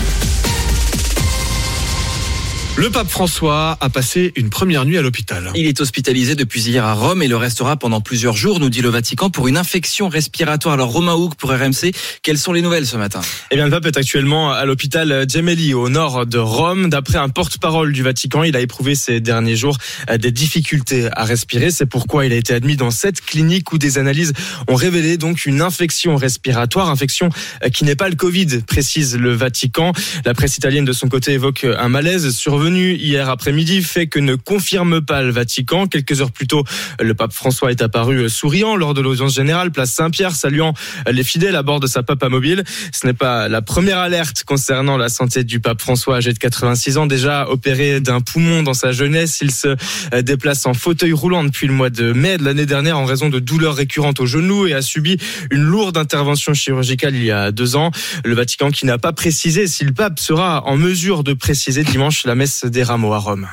Speaker 4: Le pape François a passé une première nuit à l'hôpital.
Speaker 13: Il est hospitalisé depuis hier à Rome et le restera pendant plusieurs jours, nous dit le Vatican, pour une infection respiratoire. Alors Romain Houck pour R M C, quelles sont les nouvelles ce matin ?
Speaker 14: Eh bien, le pape est actuellement à l'hôpital Gemelli, au nord de Rome. D'après un porte-parole du Vatican, il a éprouvé ces derniers jours des difficultés à respirer. C'est pourquoi il a été admis dans cette clinique où des analyses ont révélé donc une infection respiratoire, infection qui n'est pas le Covid, précise le Vatican. La presse italienne de son côté évoque un malaise survenu hier après-midi, fait que ne confirme pas le Vatican. Quelques heures plus tôt, le pape François est apparu souriant lors de l'audience générale, place Saint-Pierre, saluant les fidèles à bord de sa papamobile. Ce n'est pas la première alerte concernant la santé du pape François, âgé de quatre-vingt-six ans, déjà opéré d'un poumon dans sa jeunesse. Il se déplace en fauteuil roulant depuis le mois de mai de l'année dernière en raison de douleurs récurrentes au genou et a subi une lourde intervention chirurgicale il y a deux ans. Le Vatican qui n'a pas précisé si le pape sera en mesure de préciser dimanche la messe des Rameaux à Rome.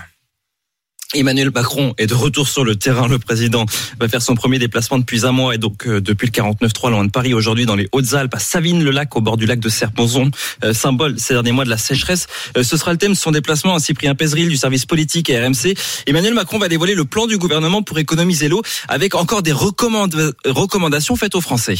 Speaker 13: Emmanuel Macron est de retour sur le terrain. Le président va faire son premier déplacement depuis un mois et donc euh, depuis le quarante-neuf trois loin de Paris, aujourd'hui dans les Hautes-Alpes, à Savines-le-Lac, au bord du lac de Serponçon, euh, symbole ces derniers mois de la sécheresse. Euh, ce sera le thème de son déplacement à Cyprien Pézeril du service politique et R M C. Emmanuel Macron va dévoiler le plan du gouvernement pour économiser l'eau avec encore des recommanda- recommandations faites aux Français.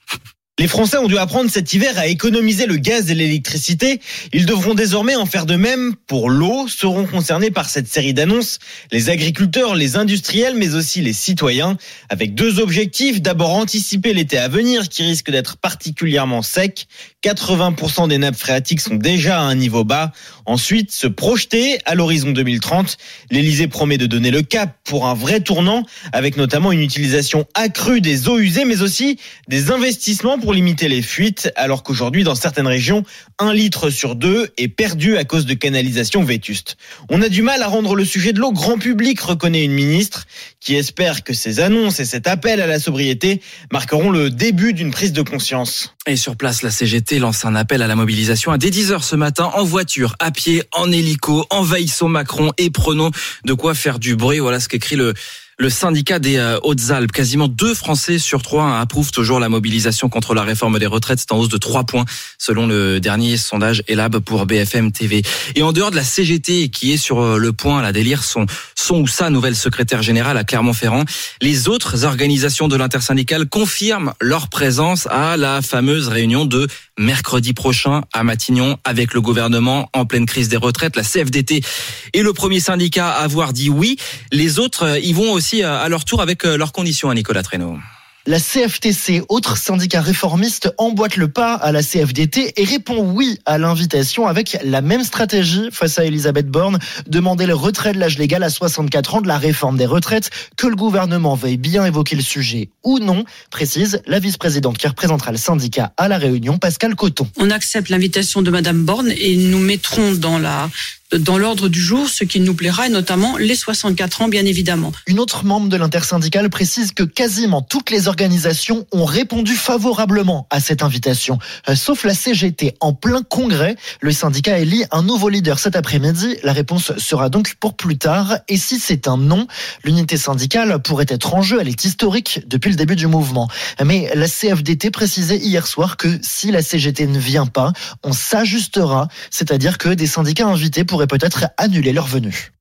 Speaker 23: Les Français ont dû apprendre cet hiver à économiser le gaz et l'électricité. Ils devront désormais en faire de même pour l'eau. Seront concernés par cette série d'annonces les agriculteurs, les industriels, mais aussi les citoyens, avec deux objectifs. D'abord, anticiper l'été à venir qui risque d'être particulièrement sec. quatre-vingts pour cent des nappes phréatiques sont déjà à un niveau bas. Ensuite, se projeter à l'horizon deux mille trente. L'Élysée promet de donner le cap pour un vrai tournant, avec notamment une utilisation accrue des eaux usées, mais aussi des investissements pour pour limiter les fuites, alors qu'aujourd'hui, dans certaines régions, un litre sur deux est perdu à cause de canalisations vétustes. On a du mal à rendre le sujet de l'eau grand public, reconnaît une ministre, qui espère que ces annonces et cet appel à la sobriété marqueront le début d'une prise de conscience.
Speaker 13: Et sur place, la C G T lance un appel à la mobilisation à dès dix heures ce matin, en voiture, à pied, en hélico, envahissons Macron et prenons de quoi faire du bruit. Voilà ce qu'écrit le... Le syndicat des Hautes-Alpes, quasiment deux Français sur trois approuvent toujours la mobilisation contre la réforme des retraites. C'est en hausse de trois points selon le dernier sondage Elab pour B F M T V. Et en dehors de la C G T qui est sur le point là d'élire son, son ou sa nouvelle secrétaire générale à Clermont-Ferrand, les autres organisations de l'intersyndicale confirment leur présence à la fameuse réunion de mercredi prochain à Matignon avec le gouvernement en pleine crise des retraites. La C F D T est le premier syndicat à avoir dit oui. Les autres y vont aussi à leur tour avec leurs conditions, à Nicolas Traîneau.
Speaker 24: La C F T C, autre syndicat réformiste, emboîte le pas à la C F D T et répond oui à l'invitation avec la même stratégie face à Elisabeth Borne, demander le retrait de l'âge légal à soixante-quatre ans de la réforme des retraites, que le gouvernement veuille bien évoquer le sujet ou non, précise la vice-présidente qui représentera le syndicat à la réunion, Pascal Coton.
Speaker 25: On accepte l'invitation de Madame Borne et nous mettrons dans la dans l'ordre du jour ce qui nous plaira, et notamment les soixante-quatre ans, bien évidemment.
Speaker 24: Une autre membre de l'intersyndicale précise que quasiment toutes les organisations ont répondu favorablement à cette invitation, euh, sauf la C G T. En plein congrès, le syndicat élit un nouveau leader cet après-midi. La réponse sera donc pour plus tard. Et si c'est un non, l'unité syndicale pourrait être en jeu. Elle est historique depuis le début du mouvement. Mais la C F D T précisait hier soir que si la C G T ne vient pas, on s'ajustera. C'est-à-dire que des syndicats invités pourraient peut-être annuler leur venue.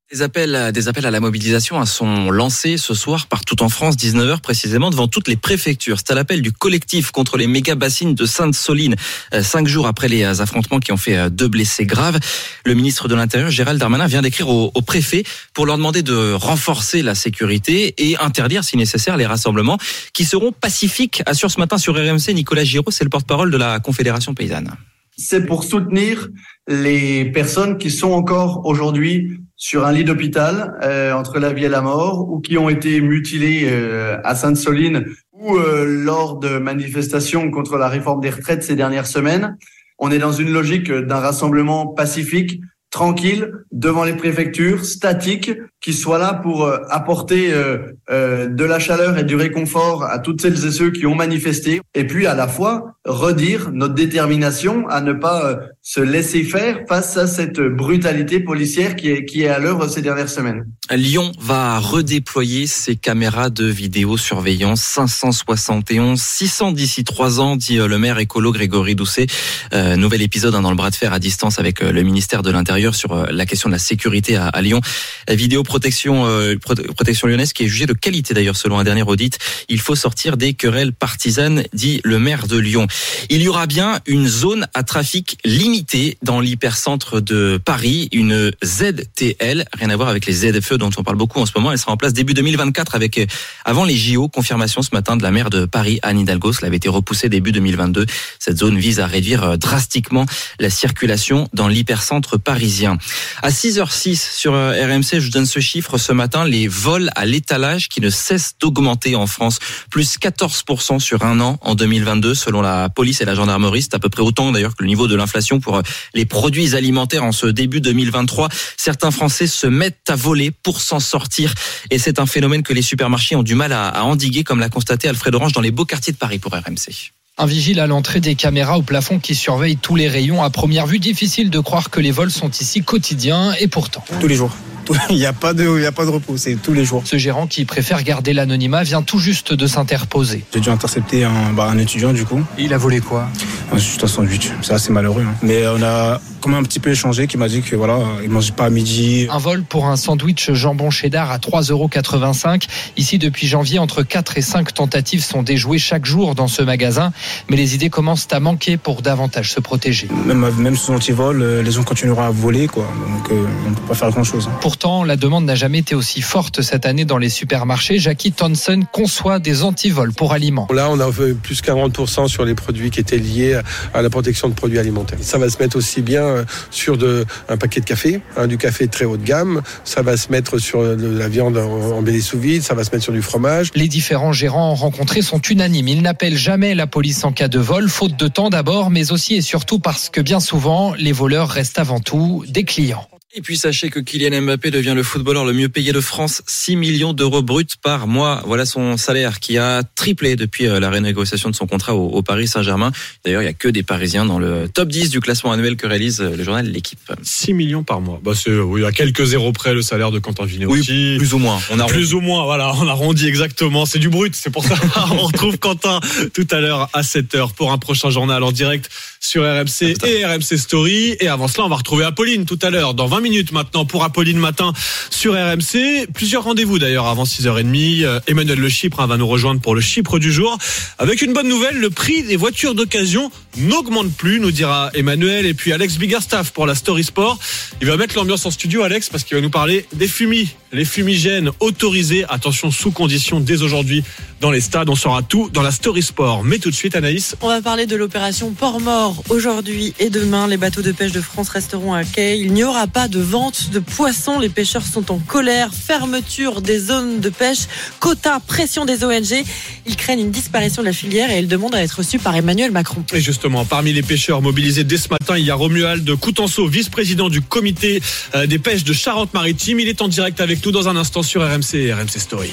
Speaker 13: Des appels, des appels à la mobilisation sont lancés ce soir partout en France, dix-neuf heures précisément, devant toutes les préfectures. C'est à l'appel du collectif contre les méga-bassines de Sainte-Soline, cinq jours après les affrontements qui ont fait deux blessés graves. Le ministre de l'Intérieur, Gérald Darmanin, vient d'écrire aux, aux préfets pour leur demander de renforcer la sécurité et interdire, si nécessaire, les rassemblements qui seront pacifiques, assure ce matin sur R M C Nicolas Giraud, c'est le porte-parole de la Confédération paysanne.
Speaker 16: C'est pour soutenir les personnes qui sont encore aujourd'hui sur un lit d'hôpital euh, entre la vie et la mort, ou qui ont été mutilées euh, à Sainte-Soline, ou euh, lors de manifestations contre la réforme des retraites ces dernières semaines. On est dans une logique d'un rassemblement pacifique, tranquille, devant les préfectures, statique, qui soit là pour euh, apporter euh, euh, de la chaleur et du réconfort à toutes celles et ceux qui ont manifesté, et puis à la fois redire notre détermination à ne pas euh, se laisser faire face à cette brutalité policière qui est, qui est à l'œuvre ces dernières semaines.
Speaker 13: Lyon va redéployer ses caméras de vidéosurveillance, cinq cent soixante et onze, six cents d'ici trois ans, dit le maire écolo Grégory Doucet. Euh, nouvel épisode hein, dans le bras de fer à distance avec euh, le ministère de l'Intérieur sur euh, la question de la sécurité à, à Lyon. La vidéoprotection euh, protection lyonnaise qui est jugée de qualité d'ailleurs selon un dernier audit. Il faut sortir des querelles partisanes, dit le maire de Lyon. Il y aura bien une zone à trafic limité dans l'hypercentre de Paris, une Z T L, rien à voir avec les Z F E dont on parle beaucoup en ce moment. Elle sera en place début deux mille vingt-quatre avec, avant les J O, confirmation ce matin de la maire de Paris, Anne Hidalgo. Cela avait été repoussé début deux mille vingt-deux. Cette zone vise à réduire drastiquement la circulation dans l'hypercentre parisien. À six heures six sur R M C, je vous donne ce chiffre ce matin, les vols à l'étalage qui ne cessent d'augmenter en France. Plus quatorze pour cent sur un an en deux mille vingt-deux selon la police et la gendarmerie. C'est à peu près autant d'ailleurs que le niveau de l'inflation pour les produits alimentaires en ce début deux mille vingt-trois. Certains Français se mettent à voler pour s'en sortir et c'est un phénomène que les supermarchés ont du mal à, à endiguer, comme l'a constaté Alfred Orange dans les beaux quartiers de Paris pour R M C.
Speaker 18: Un vigile à l'entrée, des caméras au plafond qui surveillent tous les rayons. À première vue, difficile de croire que les vols sont ici quotidiens et pourtant.
Speaker 19: Tous les jours. Il n'y a pas de, il y a pas de repos, c'est tous les jours.
Speaker 18: Ce gérant qui préfère garder l'anonymat vient tout juste de s'interposer.
Speaker 19: J'ai dû intercepter un, bah, un étudiant du coup.
Speaker 18: Il a volé quoi?
Speaker 19: Juste un sandwich. C'est assez malheureux. Hein. Mais on a quand même un petit peu échangé, qui m'a dit que voilà, il mangeait pas à midi.
Speaker 18: Un vol pour un sandwich jambon cheddar à trois euros quatre-vingt-cinq. Ici, depuis janvier, entre quatre et cinq tentatives sont déjouées chaque jour dans ce magasin. Mais les idées commencent à manquer pour davantage se protéger.
Speaker 19: Même, même sous antivol, les gens continueront à voler, quoi. Donc euh, on ne peut pas faire grand chose.
Speaker 18: Pourtant, la demande n'a jamais été aussi forte cette année dans les supermarchés. Jackie Thompson conçoit des antivols pour aliments.
Speaker 20: Là, on a fait plus quarante pour cent sur les produits qui étaient liés à la protection de produits alimentaires. Ça va se mettre aussi bien sur de, un paquet de café, hein, du café très haut de gamme. Ça va se mettre sur de la viande embellie sous vide. Ça va se mettre sur du fromage.
Speaker 18: Les différents gérants rencontrés sont unanimes. Ils n'appellent jamais la police en cas de vol, faute de temps d'abord, mais aussi et surtout parce que bien souvent, les voleurs restent avant tout des clients.
Speaker 13: Et puis sachez que Kylian Mbappé devient le footballeur le mieux payé de France, six millions d'euros bruts par mois. Voilà son salaire qui a triplé depuis la renégociation de son contrat au, au Paris Saint-Germain. D'ailleurs, il n'y a que des Parisiens dans le top dix du classement annuel que réalise le journal L'Équipe.
Speaker 4: six millions par mois. Bah c'est oui, à quelques zéros près le salaire de Quentin Vigneault.
Speaker 13: Oui, plus ou moins. On arrondit.
Speaker 4: Plus ou moins, voilà, on arrondit exactement. C'est du brut, c'est pour ça. On retrouve Quentin tout à l'heure à sept heures pour un prochain journal en direct sur R M C et R M C Story. Et avant cela, on va retrouver Apolline tout à l'heure, dans vingt minutes maintenant pour Apolline Matin sur R M C. Plusieurs rendez-vous d'ailleurs avant six heures trente. Emmanuel Le Chypre hein, va nous rejoindre pour le Chypre du jour. Avec une bonne nouvelle, le prix des voitures d'occasion n'augmente plus, nous dira Emmanuel. Et puis Alex Biggerstaff pour la Story Sport. Il va mettre l'ambiance en studio, Alex, parce qu'il va nous parler des fumis. Les fumigènes autorisés, attention, sous condition dès aujourd'hui dans les stades. On saura tout dans la Story Sport. Mais tout de suite, Anaïs.
Speaker 5: On va parler de l'opération Port-Mort. Aujourd'hui et demain, les bateaux de pêche de France resteront à quai. Il n'y aura pas de vente de poissons. Les pêcheurs sont en colère. Fermeture des zones de pêche. Quota, pression des O N G. Ils craignent une disparition de la filière et ils demandent à être reçus par Emmanuel Macron.
Speaker 4: Et justement, parmi les pêcheurs mobilisés dès ce matin, il y a Romuald Coutenceau, vice-président du comité des pêches de Charente-Maritime. Il est en direct avec nous dans un instant sur R M C et R M C Story.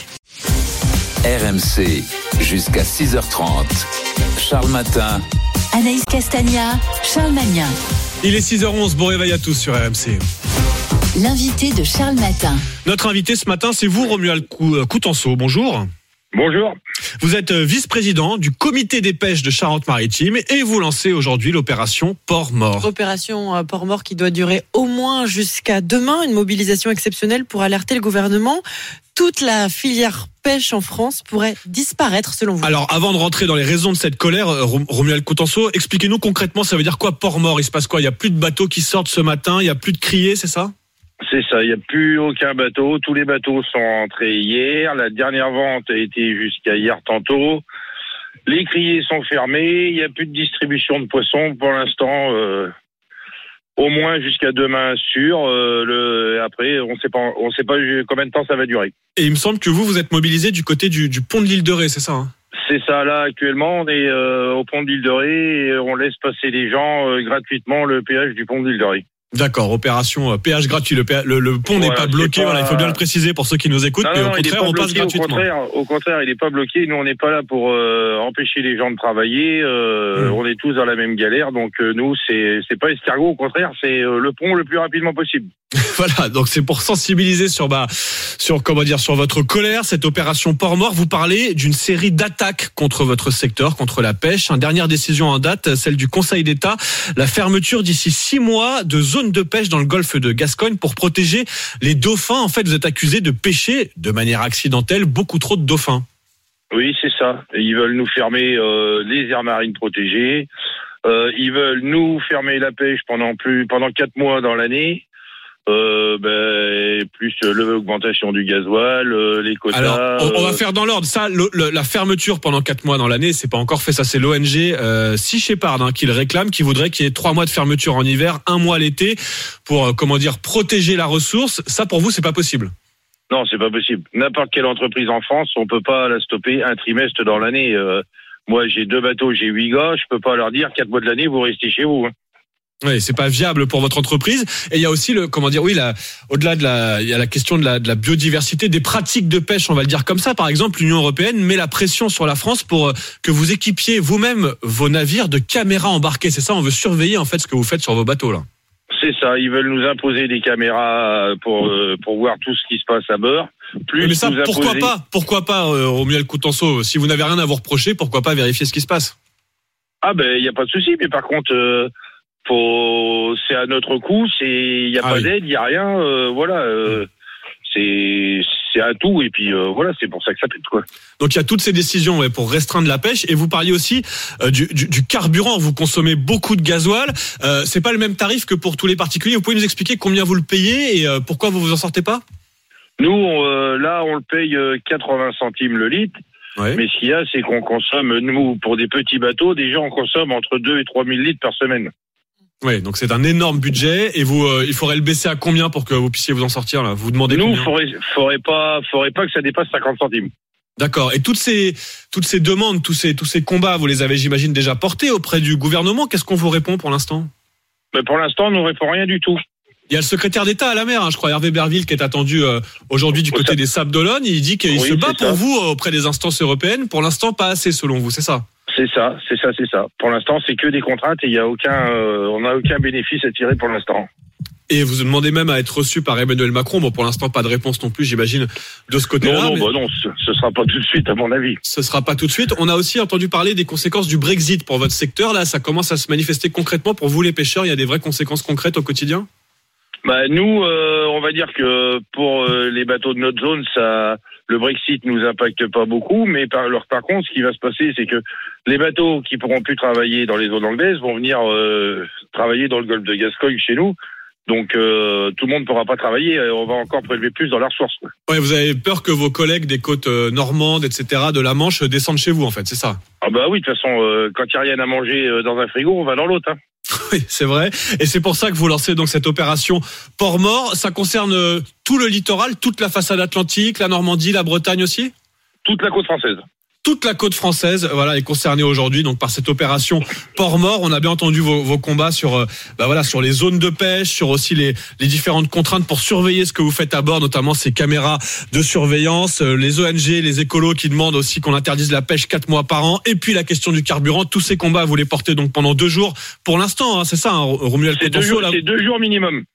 Speaker 3: R M C, jusqu'à six heures trente. Charles Matin.
Speaker 2: Anaïs Castagna, Charles Magnin.
Speaker 4: Il est six heures onze, bon réveil à tous sur R M C.
Speaker 2: L'invité de Charles Matin.
Speaker 4: Notre invité ce matin, c'est vous, Romuald Coutenceau. Bonjour.
Speaker 8: Bonjour.
Speaker 4: Vous êtes vice-président du comité des pêches de Charente-Maritime et vous lancez aujourd'hui l'opération Port-Mort.
Speaker 5: Opération Port-Mort qui doit durer au moins jusqu'à demain, une mobilisation exceptionnelle pour alerter le gouvernement. Toute la filière pêche en France pourrait disparaître selon vous.
Speaker 4: Alors avant de rentrer dans les raisons de cette colère, Romuald Coutanceau, expliquez-nous concrètement, ça veut dire quoi Port-Mort? Il se passe quoi? Il n'y a plus de bateaux qui sortent ce matin, il n'y a plus de criées, c'est ça?
Speaker 8: C'est ça, il n'y a plus aucun bateau. Tous les bateaux sont entrés hier. La dernière vente a été jusqu'à hier tantôt. Les criées sont fermées. Il n'y a plus de distribution de poissons pour l'instant. Euh, au moins jusqu'à demain sûr. Euh, le, après, on sait pas, on sait pas combien de temps ça va durer.
Speaker 4: Et il me semble que vous, vous êtes mobilisé du côté du, du pont de l'île de Ré, c'est ça hein?
Speaker 8: C'est ça, là, actuellement, on est euh, au pont de l'île de Ré et on laisse passer les gens euh, gratuitement le péage du pont de l'île de Ré.
Speaker 4: D'accord, opération euh, péage gratuit. Le, péage, le, le pont voilà, n'est pas bloqué, pas... Voilà, il faut bien le préciser pour ceux qui nous écoutent, non, mais non, au contraire, on bloqué, passe gratuitement.
Speaker 8: Au contraire, au contraire, il n'est pas bloqué. Nous, on n'est pas là pour euh, empêcher les gens de travailler. Euh, mmh. On est tous dans la même galère, donc euh, nous, c'est c'est pas escargot. Au contraire, c'est euh, le pont le plus rapidement possible.
Speaker 4: Voilà, donc c'est pour sensibiliser sur bah sur comment dire sur votre colère, cette opération Port-Mort. Vous parlez d'une série d'attaques contre votre secteur, contre la pêche. Une dernière décision en date, celle du Conseil d'État, la fermeture d'ici six mois de zones de pêche dans le golfe de Gascogne pour protéger les dauphins. En fait, vous êtes accusé de pêcher de manière accidentelle beaucoup trop de dauphins.
Speaker 8: Oui, c'est ça. Ils veulent nous fermer euh, les aires marines protégées. Euh, ils veulent nous fermer la pêche pendant plus pendant quatre mois dans l'année. Euh, ben, plus euh, l'augmentation du gasoil, euh, les quotas.
Speaker 4: Alors, on, on va faire dans l'ordre. Ça, le, le, la fermeture pendant quatre mois dans l'année, c'est pas encore fait. Ça, c'est l'O N G euh, Sea Shepherd hein, qui le réclame, qui voudrait qu'il y ait trois mois de fermeture en hiver, un mois l'été, pour euh, comment dire protéger la ressource. Ça, pour vous, c'est pas possible.
Speaker 8: Non, c'est pas possible. N'importe quelle entreprise en France, on peut pas la stopper un trimestre dans l'année. Euh, moi, j'ai deux bateaux, j'ai huit gars, je peux pas leur dire quatre mois de l'année, vous restez chez vous. Hein.
Speaker 4: Oui, c'est pas viable pour votre entreprise. Et il y a aussi le, comment dire, oui, la, au-delà de la, il y a la question de la, de la biodiversité, des pratiques de pêche, on va le dire comme ça. Par exemple, l'Union européenne met la pression sur la France pour que vous équipiez vous-même vos navires de caméras embarquées. C'est ça, on veut surveiller en fait ce que vous faites sur vos bateaux là.
Speaker 8: C'est ça, ils veulent nous imposer des caméras pour pour voir tout ce qui se passe à bord. Plus
Speaker 4: mais ça,
Speaker 8: nous
Speaker 4: pourquoi
Speaker 8: imposer...
Speaker 4: pas, pourquoi pas, euh, Romuald Coutanceau, si vous n'avez rien à vous reprocher, pourquoi pas vérifier ce qui se passe?
Speaker 8: Ah ben, il y a pas de souci, mais par contre. Euh... Faut, c'est à notre coût, c'est, il y a ah pas oui. d'aide, il y a rien, euh, voilà, euh, c'est, c'est un tout et puis euh, voilà, c'est pour ça que ça pète quoi.
Speaker 4: Donc il y a toutes ces décisions ouais, pour restreindre la pêche et vous parliez aussi euh, du, du, du carburant. Vous consommez beaucoup de gasoil, euh, c'est pas le même tarif que pour tous les particuliers. Vous pouvez nous expliquer combien vous le payez et euh, pourquoi vous vous en sortez pas?
Speaker 8: Nous, on, euh, là, on le paye quatre-vingts centimes le litre. Ouais. Mais ce qu'il y a, c'est qu'on consomme, nous, pour des petits bateaux, déjà on consomme entre deux et trois mille litres par semaine.
Speaker 4: Oui, donc c'est un énorme budget et vous, euh, il faudrait le baisser à combien pour que vous puissiez vous en sortir là? Vous demandez
Speaker 8: Nous,
Speaker 4: combien?
Speaker 8: faudrait, faudrait pas, faudrait pas que ça dépasse cinquante centimes.
Speaker 4: D'accord. Et toutes ces, toutes ces demandes, tous ces, tous ces combats, vous les avez, j'imagine, déjà portés auprès du gouvernement. Qu'est-ce qu'on vous répond pour l'instant?
Speaker 8: Mais pour l'instant, on ne répond rien du tout.
Speaker 4: Il y a le secrétaire d'État à la mer, hein, je crois, Hervé Berville, qui est attendu euh, aujourd'hui du côté des Sables d'Olonne. Il dit qu'il oui, se bat pour ça. vous euh, auprès des instances européennes. Pour l'instant, pas assez, selon vous, c'est ça?
Speaker 8: C'est ça, c'est ça, c'est ça. Pour l'instant, c'est que des contraintes et il y a aucun, euh, on n'a aucun bénéfice à tirer pour l'instant.
Speaker 4: Et vous demandez même à être reçu par Emmanuel Macron. Bon, pour l'instant, pas de réponse non plus, j'imagine, de ce côté-là.
Speaker 8: Non, non,
Speaker 4: mais...
Speaker 8: bah non, ce, ce sera pas tout de suite, à mon avis.
Speaker 4: Ce sera pas tout de suite. On a aussi entendu parler des conséquences du Brexit pour votre secteur. Là, ça commence à se manifester concrètement pour vous, les pêcheurs. Il y a des vraies conséquences concrètes au quotidien?
Speaker 8: Bah, nous, euh, on va dire que pour euh, les bateaux de notre zone, ça, le Brexit nous impacte pas beaucoup, mais par, alors, par contre, ce qui va se passer, c'est que les bateaux qui pourront plus travailler dans les zones anglaises vont venir euh, travailler dans le golfe de Gascogne chez nous. Donc euh, tout le monde ne pourra pas travailler, on va encore prélever plus dans la ressource.
Speaker 4: Ouais, vous avez peur que vos collègues des côtes euh, normandes, et cetera, de la Manche descendent chez vous, en fait, c'est ça?
Speaker 8: Ah bah oui, de toute façon, euh, quand il n'y a rien à manger euh, dans un frigo, on va dans l'autre. Hein.
Speaker 4: Oui, c'est vrai. Et c'est pour ça que vous lancez donc cette opération Port-Mort. Ça concerne tout le littoral, toute la façade atlantique, la Normandie, la Bretagne aussi?
Speaker 8: Toute la côte française.
Speaker 4: Toute la côte française, voilà, est concernée aujourd'hui donc par cette opération Port-Mort. On a bien entendu vos, vos combats sur, euh, bah voilà, sur les zones de pêche, sur aussi les, les différentes contraintes pour surveiller ce que vous faites à bord, notamment ces caméras de surveillance, euh, les O N G, les écolos qui demandent aussi qu'on interdise la pêche quatre mois par an, et puis la question du carburant. Tous ces combats, vous les portez donc pendant deux jours pour l'instant, hein, c'est ça, hein, Romuald
Speaker 8: Coutanceau. C'est deux jours minimum.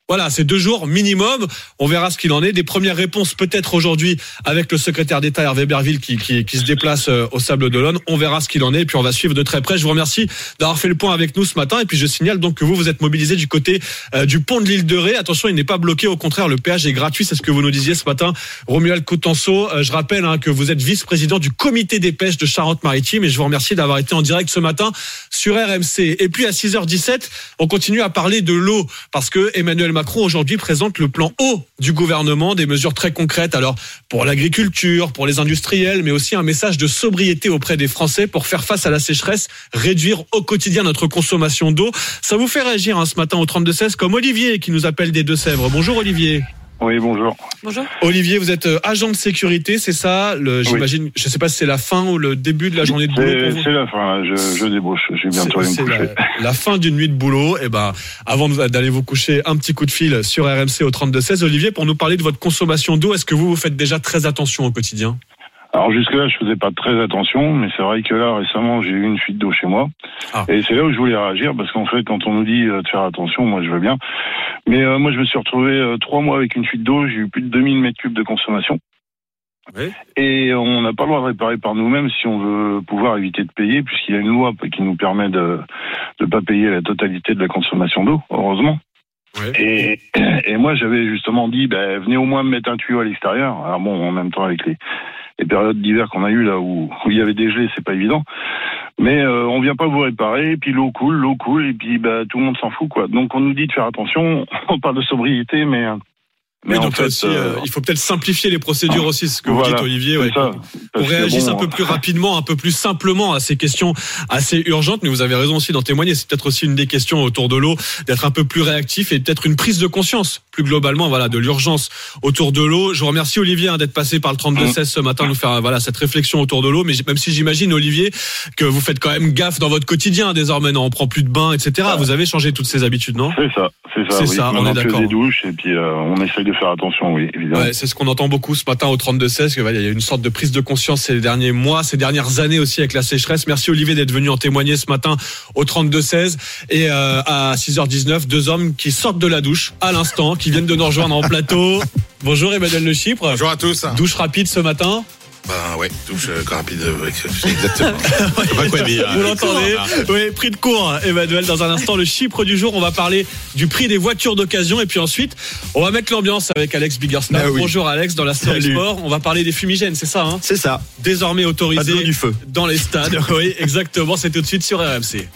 Speaker 4: Voilà, c'est deux jours minimum. On verra ce qu'il en est. Des premières réponses peut-être aujourd'hui avec le secrétaire d'État Hervé Berville qui, qui, qui se déplace au Sable d'Olonne. On verra ce qu'il en est et puis on va suivre de très près. Je vous remercie d'avoir fait le point avec nous ce matin. Et puis je signale donc que vous, vous êtes mobilisés du côté euh, du pont de l'île de Ré. Attention, il n'est pas bloqué. Au contraire, le péage est gratuit. C'est ce que vous nous disiez ce matin, Romuald Coutenceau. Euh, je rappelle hein, que vous êtes vice-président du comité des pêches de Charente-Maritime et je vous remercie d'avoir été en direct ce matin sur R M C. Et puis à six heures dix-sept, on continue à parler de l'eau parce que Emmanuel Macron aujourd'hui Aujourd'hui présente le plan eau du gouvernement, des mesures très concrètes alors pour l'agriculture, pour les industriels, mais aussi un message de sobriété auprès des Français pour faire face à la sécheresse, réduire au quotidien notre consommation d'eau. Ça vous fait réagir hein, ce matin au trente-deux seize comme Olivier qui nous appelle des Deux-Sèvres. Bonjour Olivier.
Speaker 7: Oui, bonjour.
Speaker 25: Bonjour.
Speaker 4: Olivier, vous êtes agent de sécurité, c'est ça le, J'imagine, oui. Je ne sais pas si c'est la fin ou le début de la journée de boulot.
Speaker 7: C'est, pour vous. C'est la fin, je, je débauche, je vais bientôt aller me coucher.
Speaker 4: La, la fin d'une nuit de boulot. Et ben, avant d'aller vous coucher, un petit coup de fil sur R M C au trente-deux seize. Olivier, pour nous parler de votre consommation d'eau, est-ce que vous, vous faites déjà très attention au quotidien ?
Speaker 7: Alors jusque-là, je faisais pas très attention, mais c'est vrai que là, récemment, j'ai eu une fuite d'eau chez moi. Ah. Et c'est là où je voulais réagir, parce qu'en fait, quand on nous dit de faire attention, moi, je veux bien. Mais euh, moi, je me suis retrouvé euh, trois mois avec une fuite d'eau, j'ai eu plus de deux mille mètres cubes de consommation. Oui. Et on n'a pas le droit de réparer par nous-mêmes si on veut pouvoir éviter de payer, puisqu'il y a une loi qui nous permet de ne pas payer la totalité de la consommation d'eau, heureusement. Ouais. Et, et moi, j'avais justement dit, ben, venez au moins me mettre un tuyau à l'extérieur. Alors bon, en même temps, avec les... les périodes d'hiver qu'on a eues là où, où il y avait des gelées, c'est pas évident. Mais euh, on vient pas vous réparer, et puis l'eau coule, l'eau coule, et puis bah tout le monde s'en fout quoi. Donc on nous dit de faire attention, on parle de sobriété, mais...
Speaker 4: Mais oui, donc fait, aussi, euh, il faut peut-être simplifier les procédures ah, aussi, ce que voilà, vous dites Olivier, ouais, ça, pour réagir bon, un peu plus rapidement, un peu plus simplement à ces questions assez urgentes. Mais vous avez raison aussi d'en témoigner. C'est peut-être aussi une des questions autour de l'eau, d'être un peu plus réactif et peut-être une prise de conscience plus globalement, voilà, de l'urgence autour de l'eau. Je vous remercie Olivier hein, d'être passé par le trente-deux seize ce matin, nous faire voilà cette réflexion autour de l'eau. Mais même si j'imagine Olivier que vous faites quand même gaffe dans votre quotidien désormais, non, on prend plus de bains, et cetera. Ah. Vous avez changé toutes ces habitudes, non ?
Speaker 7: C'est ça, c'est ça.
Speaker 4: C'est
Speaker 7: oui.
Speaker 4: ça,
Speaker 7: on
Speaker 4: est d'accord.
Speaker 7: Des douches et puis euh, on essaye de faire attention, oui. Évidemment.
Speaker 4: Ouais, c'est ce qu'on entend beaucoup ce matin au trente-deux seize, qu'il y a une sorte de prise de conscience ces derniers mois, ces dernières années aussi avec la sécheresse. Merci Olivier d'être venu en témoigner ce matin au trente-deux seize. Et euh, à six heures dix-neuf, deux hommes qui sortent de la douche à l'instant, qui viennent de nous rejoindre en plateau. Bonjour Emmanuel Le Chypre.
Speaker 9: Bonjour à tous.
Speaker 4: Douche rapide ce matin.
Speaker 9: Ben ouais, douche euh, rapide, ouais, c'est exactement. Je sais pas quoi dire.
Speaker 4: Vous l'entendez ? Oui, prix de cours, Emmanuel. Dans un instant, le Chypre du jour. On va parler du prix des voitures d'occasion. Et puis ensuite, on va mettre l'ambiance avec Alex Biggerstaff. Ah oui. Bonjour Alex, dans la story sport. On va parler des fumigènes, c'est ça hein ?
Speaker 23: C'est ça.
Speaker 4: Désormais autorisé
Speaker 23: du feu.
Speaker 4: Dans les stades. Oui, exactement. C'est tout de suite sur R M C.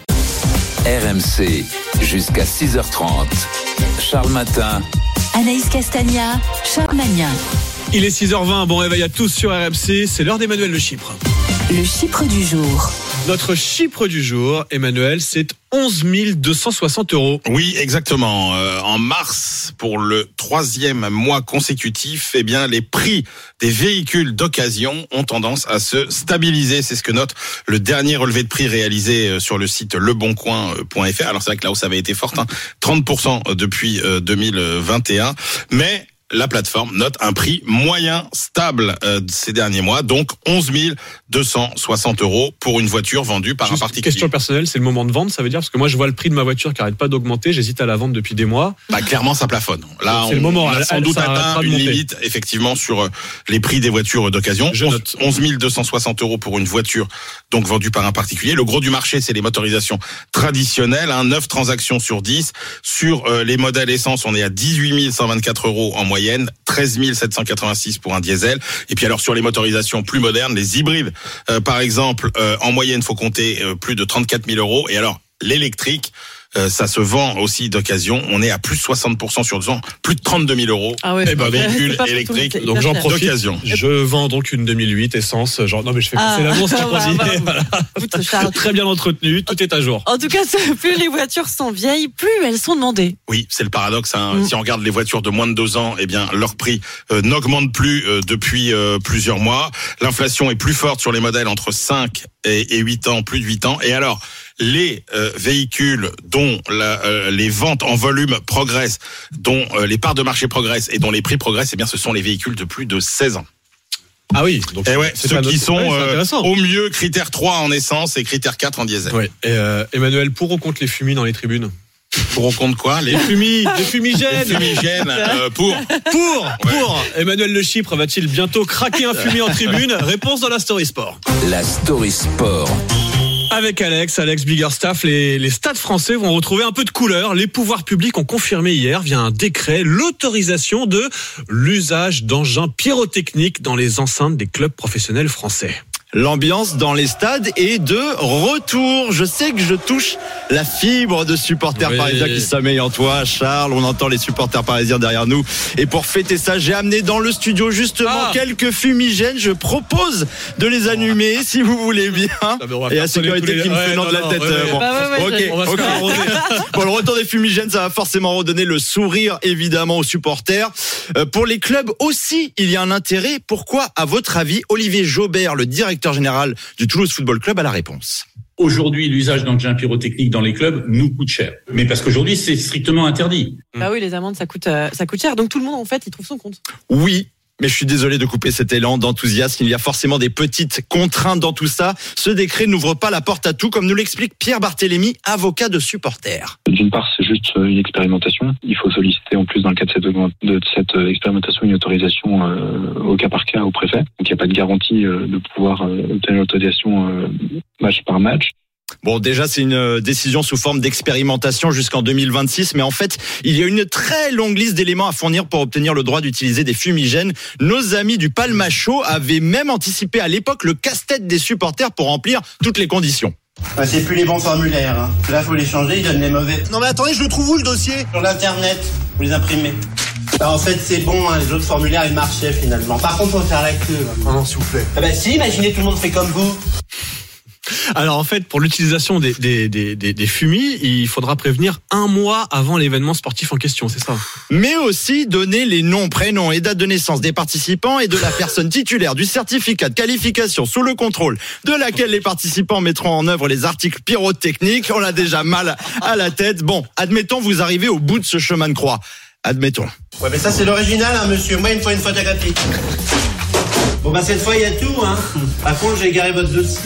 Speaker 3: R M C, jusqu'à six heures trente. Charles Matin.
Speaker 2: Anaïs Castagna, Charles Magnin.
Speaker 4: Il est six heures vingt, bon réveil à tous sur R M C, c'est l'heure d'Emmanuel Le Chypre.
Speaker 2: Le Chypre du jour.
Speaker 4: Notre Chypre du jour, Emmanuel, c'est onze mille deux cent soixante euros.
Speaker 9: Oui, exactement. Euh, en mars, pour le troisième mois consécutif, eh bien, les prix des véhicules d'occasion ont tendance à se stabiliser. C'est ce que note le dernier relevé de prix réalisé sur le site leboncoin point f r. Alors c'est vrai que la hausse avait été forte, hein, trente pour cent depuis deux mille vingt et un, mais la plateforme note un prix moyen stable euh, ces derniers mois, donc onze mille deux cent soixante euros pour une voiture vendue par
Speaker 4: Juste
Speaker 9: un particulier.
Speaker 4: Question personnelle, c'est le moment de vendre, ça veut dire, parce que moi je vois le prix de ma voiture qui n'arrête pas d'augmenter, j'hésite à la vendre depuis des mois.
Speaker 9: Bah clairement ça plafonne. Là
Speaker 4: c'est
Speaker 9: on,
Speaker 4: le moment,
Speaker 9: on a
Speaker 4: elle,
Speaker 9: sans
Speaker 4: elle,
Speaker 9: doute atteint une
Speaker 4: monter.
Speaker 9: limite effectivement sur les prix des voitures d'occasion.
Speaker 4: Je note.
Speaker 9: onze mille deux cent soixante euros pour une voiture donc vendue par un particulier. Le gros du marché c'est les motorisations traditionnelles, hein, neuf transactions sur dix. Sur euh, les modèles essence on est à dix-huit mille cent vingt-quatre euros en moyenne, treize mille sept cent quatre-vingt-six pour un diesel. Et puis alors sur les motorisations plus modernes, les hybrides, euh, par exemple, euh, en moyenne, faut compter euh, plus de trente-quatre mille euros. Et alors l'électrique, euh, ça se vend aussi d'occasion. On est à plus de soixante pour cent sur deux ans, plus de trente-deux mille euros.
Speaker 25: Ah ouais,
Speaker 9: et ben, véhicule électrique.
Speaker 4: Donc j'en profite.
Speaker 9: D'occasion.
Speaker 4: Je vends donc une deux mille huit essence. Genre, non mais je fais passer ah, l'annonce qui voilà, voilà. Très bien entretenu, tout est à jour.
Speaker 25: En tout cas, plus les voitures sont vieilles, plus elles sont demandées.
Speaker 9: Oui, c'est le paradoxe. Hein. Mm. Si on regarde les voitures de moins de deux ans, eh bien leur prix euh, n'augmente plus euh, depuis euh, plusieurs mois. L'inflation est plus forte sur les modèles entre cinq et huit ans, plus de huit ans. Et alors, les euh, véhicules dont la, euh, les ventes en volume progressent, dont euh, les parts de marché progressent et dont les prix progressent, eh bien, ce sont les véhicules de plus de seize ans.
Speaker 4: Ah oui, donc
Speaker 9: et ouais, ceux qui sont
Speaker 4: ouais,
Speaker 9: euh, au mieux critère trois en essence et critère quatre en diesel.
Speaker 4: Ouais. Et euh, Emmanuel, pour ou contre les fumées dans les tribunes ?
Speaker 9: Pour on compte quoi?
Speaker 4: Les fumis, les fumigènes.
Speaker 9: Les fumigènes, euh, pour.
Speaker 4: Pour, pour. Ouais. Emmanuel Le Chypre va-t-il bientôt craquer un fumier en tribune? Réponse dans la Story Sport.
Speaker 3: La Story Sport.
Speaker 4: Avec Alex, Alex Biggerstaff, les, les stades français vont retrouver un peu de couleur. Les pouvoirs publics ont confirmé hier, via un décret, l'autorisation de l'usage d'engins pyrotechniques dans les enceintes des clubs professionnels français.
Speaker 23: L'ambiance dans les stades est de retour. Je sais que je touche la fibre de supporters oui. parisiens qui sommeillent en toi, Charles. On entend les supporters parisiens derrière nous. Et pour fêter ça, j'ai amené dans le studio justement ah. quelques fumigènes. Je propose de les allumer si vous voulez bien. Ah, et la sécurité qui me fait non de la tête. Bon, ok, ok. Pour le retour des fumigènes, ça va forcément redonner le sourire évidemment aux supporters. Euh, pour les clubs aussi, il y a un intérêt. Pourquoi, à votre avis, Olivier Jaubert, le directeur général du Toulouse Football Club, a la réponse.
Speaker 1: Aujourd'hui, l'usage d'engins pyrotechniques dans les clubs nous coûte cher. Mais parce qu'aujourd'hui, c'est strictement interdit.
Speaker 5: Bah oui, les amendes, ça coûte, euh, ça coûte cher. Donc tout le monde, en fait, il trouve son compte.
Speaker 23: Oui. Mais je suis désolé de couper cet élan d'enthousiasme. Il y a forcément des petites contraintes dans tout ça. Ce décret n'ouvre pas la porte à tout, comme nous l'explique Pierre Barthélémy, avocat de supporters.
Speaker 10: D'une part, c'est juste une expérimentation. Il faut solliciter en plus dans le cadre de cette expérimentation une autorisation euh, au cas par cas au préfet. Donc il n'y a pas de garantie euh, de pouvoir euh, obtenir l'autorisation euh, match par match.
Speaker 23: Bon, déjà, c'est une décision sous forme d'expérimentation jusqu'en deux mille vingt-six, mais en fait, il y a une très longue liste d'éléments à fournir pour obtenir le droit d'utiliser des fumigènes. Nos amis du Palmacho avaient même anticipé à l'époque le casse-tête des supporters pour remplir toutes les conditions.
Speaker 17: Ah, c'est plus les bons formulaires, hein. Là, faut les changer, ils donnent les mauvais.
Speaker 21: Non mais attendez, je le trouve où le dossier?
Speaker 17: Sur l'internet, vous les imprimez. Bah, en fait, c'est bon, hein, les autres formulaires, ils marchaient finalement. Par contre, faut faire la queue. Hein.
Speaker 21: Oh non, s'il vous plaît.
Speaker 17: Ah bah si, imaginez tout le monde fait comme vous.
Speaker 4: Alors en fait, pour l'utilisation des, des, des, des, des fumis, il faudra prévenir un mois avant l'événement sportif en question, c'est ça?
Speaker 23: Mais aussi donner les noms, prénoms et dates de naissance des participants et de la personne titulaire du certificat de qualification sous le contrôle de laquelle les participants mettront en œuvre les articles pyrotechniques. On a déjà mal à la tête. Bon, admettons, vous arrivez au bout de ce chemin de croix. Admettons.
Speaker 17: Ouais, mais ça c'est l'original, hein, monsieur. Moi, il me faut une photographie. Bon, bah cette fois, il y a tout, hein. Par contre, j'ai égaré votre dossier.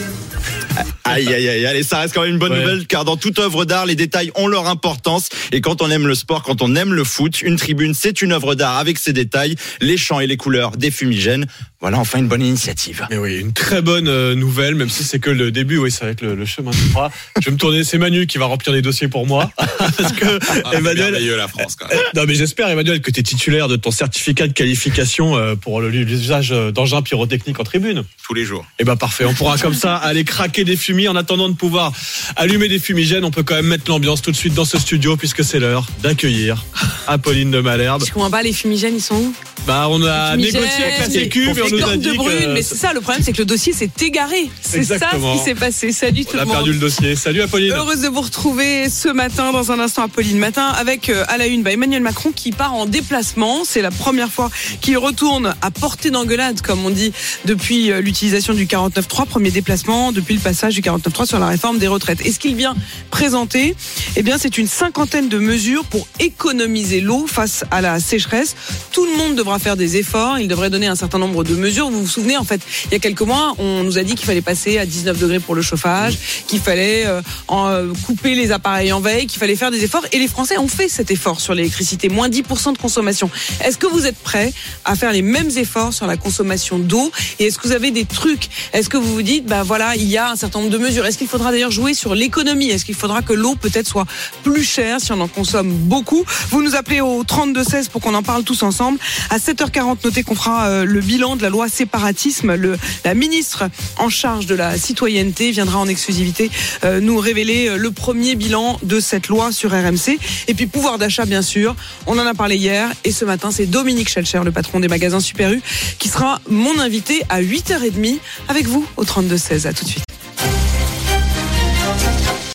Speaker 23: Aïe, aïe, aïe, allez, ça reste quand même une bonne ouais. nouvelle, car dans toute œuvre d'art, les détails ont leur importance. Et quand on aime le sport, quand on aime le foot, une tribune, c'est une œuvre d'art avec ses détails, les champs et les couleurs des fumigènes. Voilà, enfin une bonne initiative.
Speaker 4: Mais oui, une très bonne euh, nouvelle, même si c'est que le début, oui, ça va être le, le chemin de croix. Je vais me tourner, c'est Manu qui va remplir les dossiers pour moi. Parce que,
Speaker 9: ah, Emmanuel. Merveilleux, la France, quand même.
Speaker 4: Non, mais j'espère, Emmanuel, que tu es titulaire de ton certificat de qualification euh, pour l'usage d'engins pyrotechniques en tribune.
Speaker 9: Tous les jours.
Speaker 4: Eh ben, parfait. On pourra comme ça aller craquer des fumis en attendant de pouvoir allumer des fumigènes. On peut quand même mettre l'ambiance tout de suite dans ce studio, puisque c'est l'heure d'accueillir Apolline de Malherbe.
Speaker 25: Je comprends pas, les fumigènes, ils sont où?
Speaker 4: Bah, on a négocié avec la Sécu, mais on nous a dit
Speaker 25: de brune,
Speaker 4: que...
Speaker 25: mais c'est ça le problème, c'est que le dossier s'est égaré. C'est
Speaker 4: Exactement.
Speaker 25: ça ce qui s'est passé. Salut tout
Speaker 4: on
Speaker 25: le monde.
Speaker 4: On a perdu le dossier. Salut Apolline.
Speaker 25: Heureuse de vous retrouver ce matin, dans un instant Apolline Matin, avec euh, à la une bah, Emmanuel Macron qui part en déplacement. C'est la première fois qu'il retourne à portée d'engueulade, comme on dit, depuis euh, l'utilisation du quarante-neuf trois. Premier déplacement depuis le passage du quarante-neuf trois sur la réforme des retraites. Et ce qu'il vient présenter, eh bien, c'est une cinquantaine de mesures pour économiser l'eau face à la sécheresse. Tout le monde devra faire des efforts. Il devrait donner un certain nombre de mesures. Vous vous souvenez, en fait, il y a quelques mois, on nous a dit qu'il fallait passer à dix-neuf degrés pour le chauffage, qu'il fallait euh, en, euh, couper les appareils en veille, qu'il fallait faire des efforts. Et les Français ont fait cet effort sur l'électricité. Moins dix pour cent de consommation. Est-ce que vous êtes prêts à faire les mêmes efforts sur la consommation d'eau? Et est-ce que vous avez des trucs? Est-ce que vous vous dites, bah voilà, il y a un certain nombre de mesures. Est-ce qu'il faudra d'ailleurs jouer sur l'économie? Est-ce qu'il faudra que l'eau peut-être soit plus chère si on en consomme beaucoup? Vous nous appelez au trente-deux seize pour qu'on en parle tous ensemble. À sept heures quarante, notez qu'on fera euh, le bilan de la loi séparatisme. Le, la ministre en charge de la citoyenneté viendra en exclusivité euh, nous révéler euh, le premier bilan de cette loi sur R M C. Et puis pouvoir d'achat, bien sûr. On en a parlé hier. Et ce matin, c'est Dominique Schelcher, le patron des magasins Super U, qui sera mon invité à huit heures trente avec vous au trente-deux seize. À tout de suite.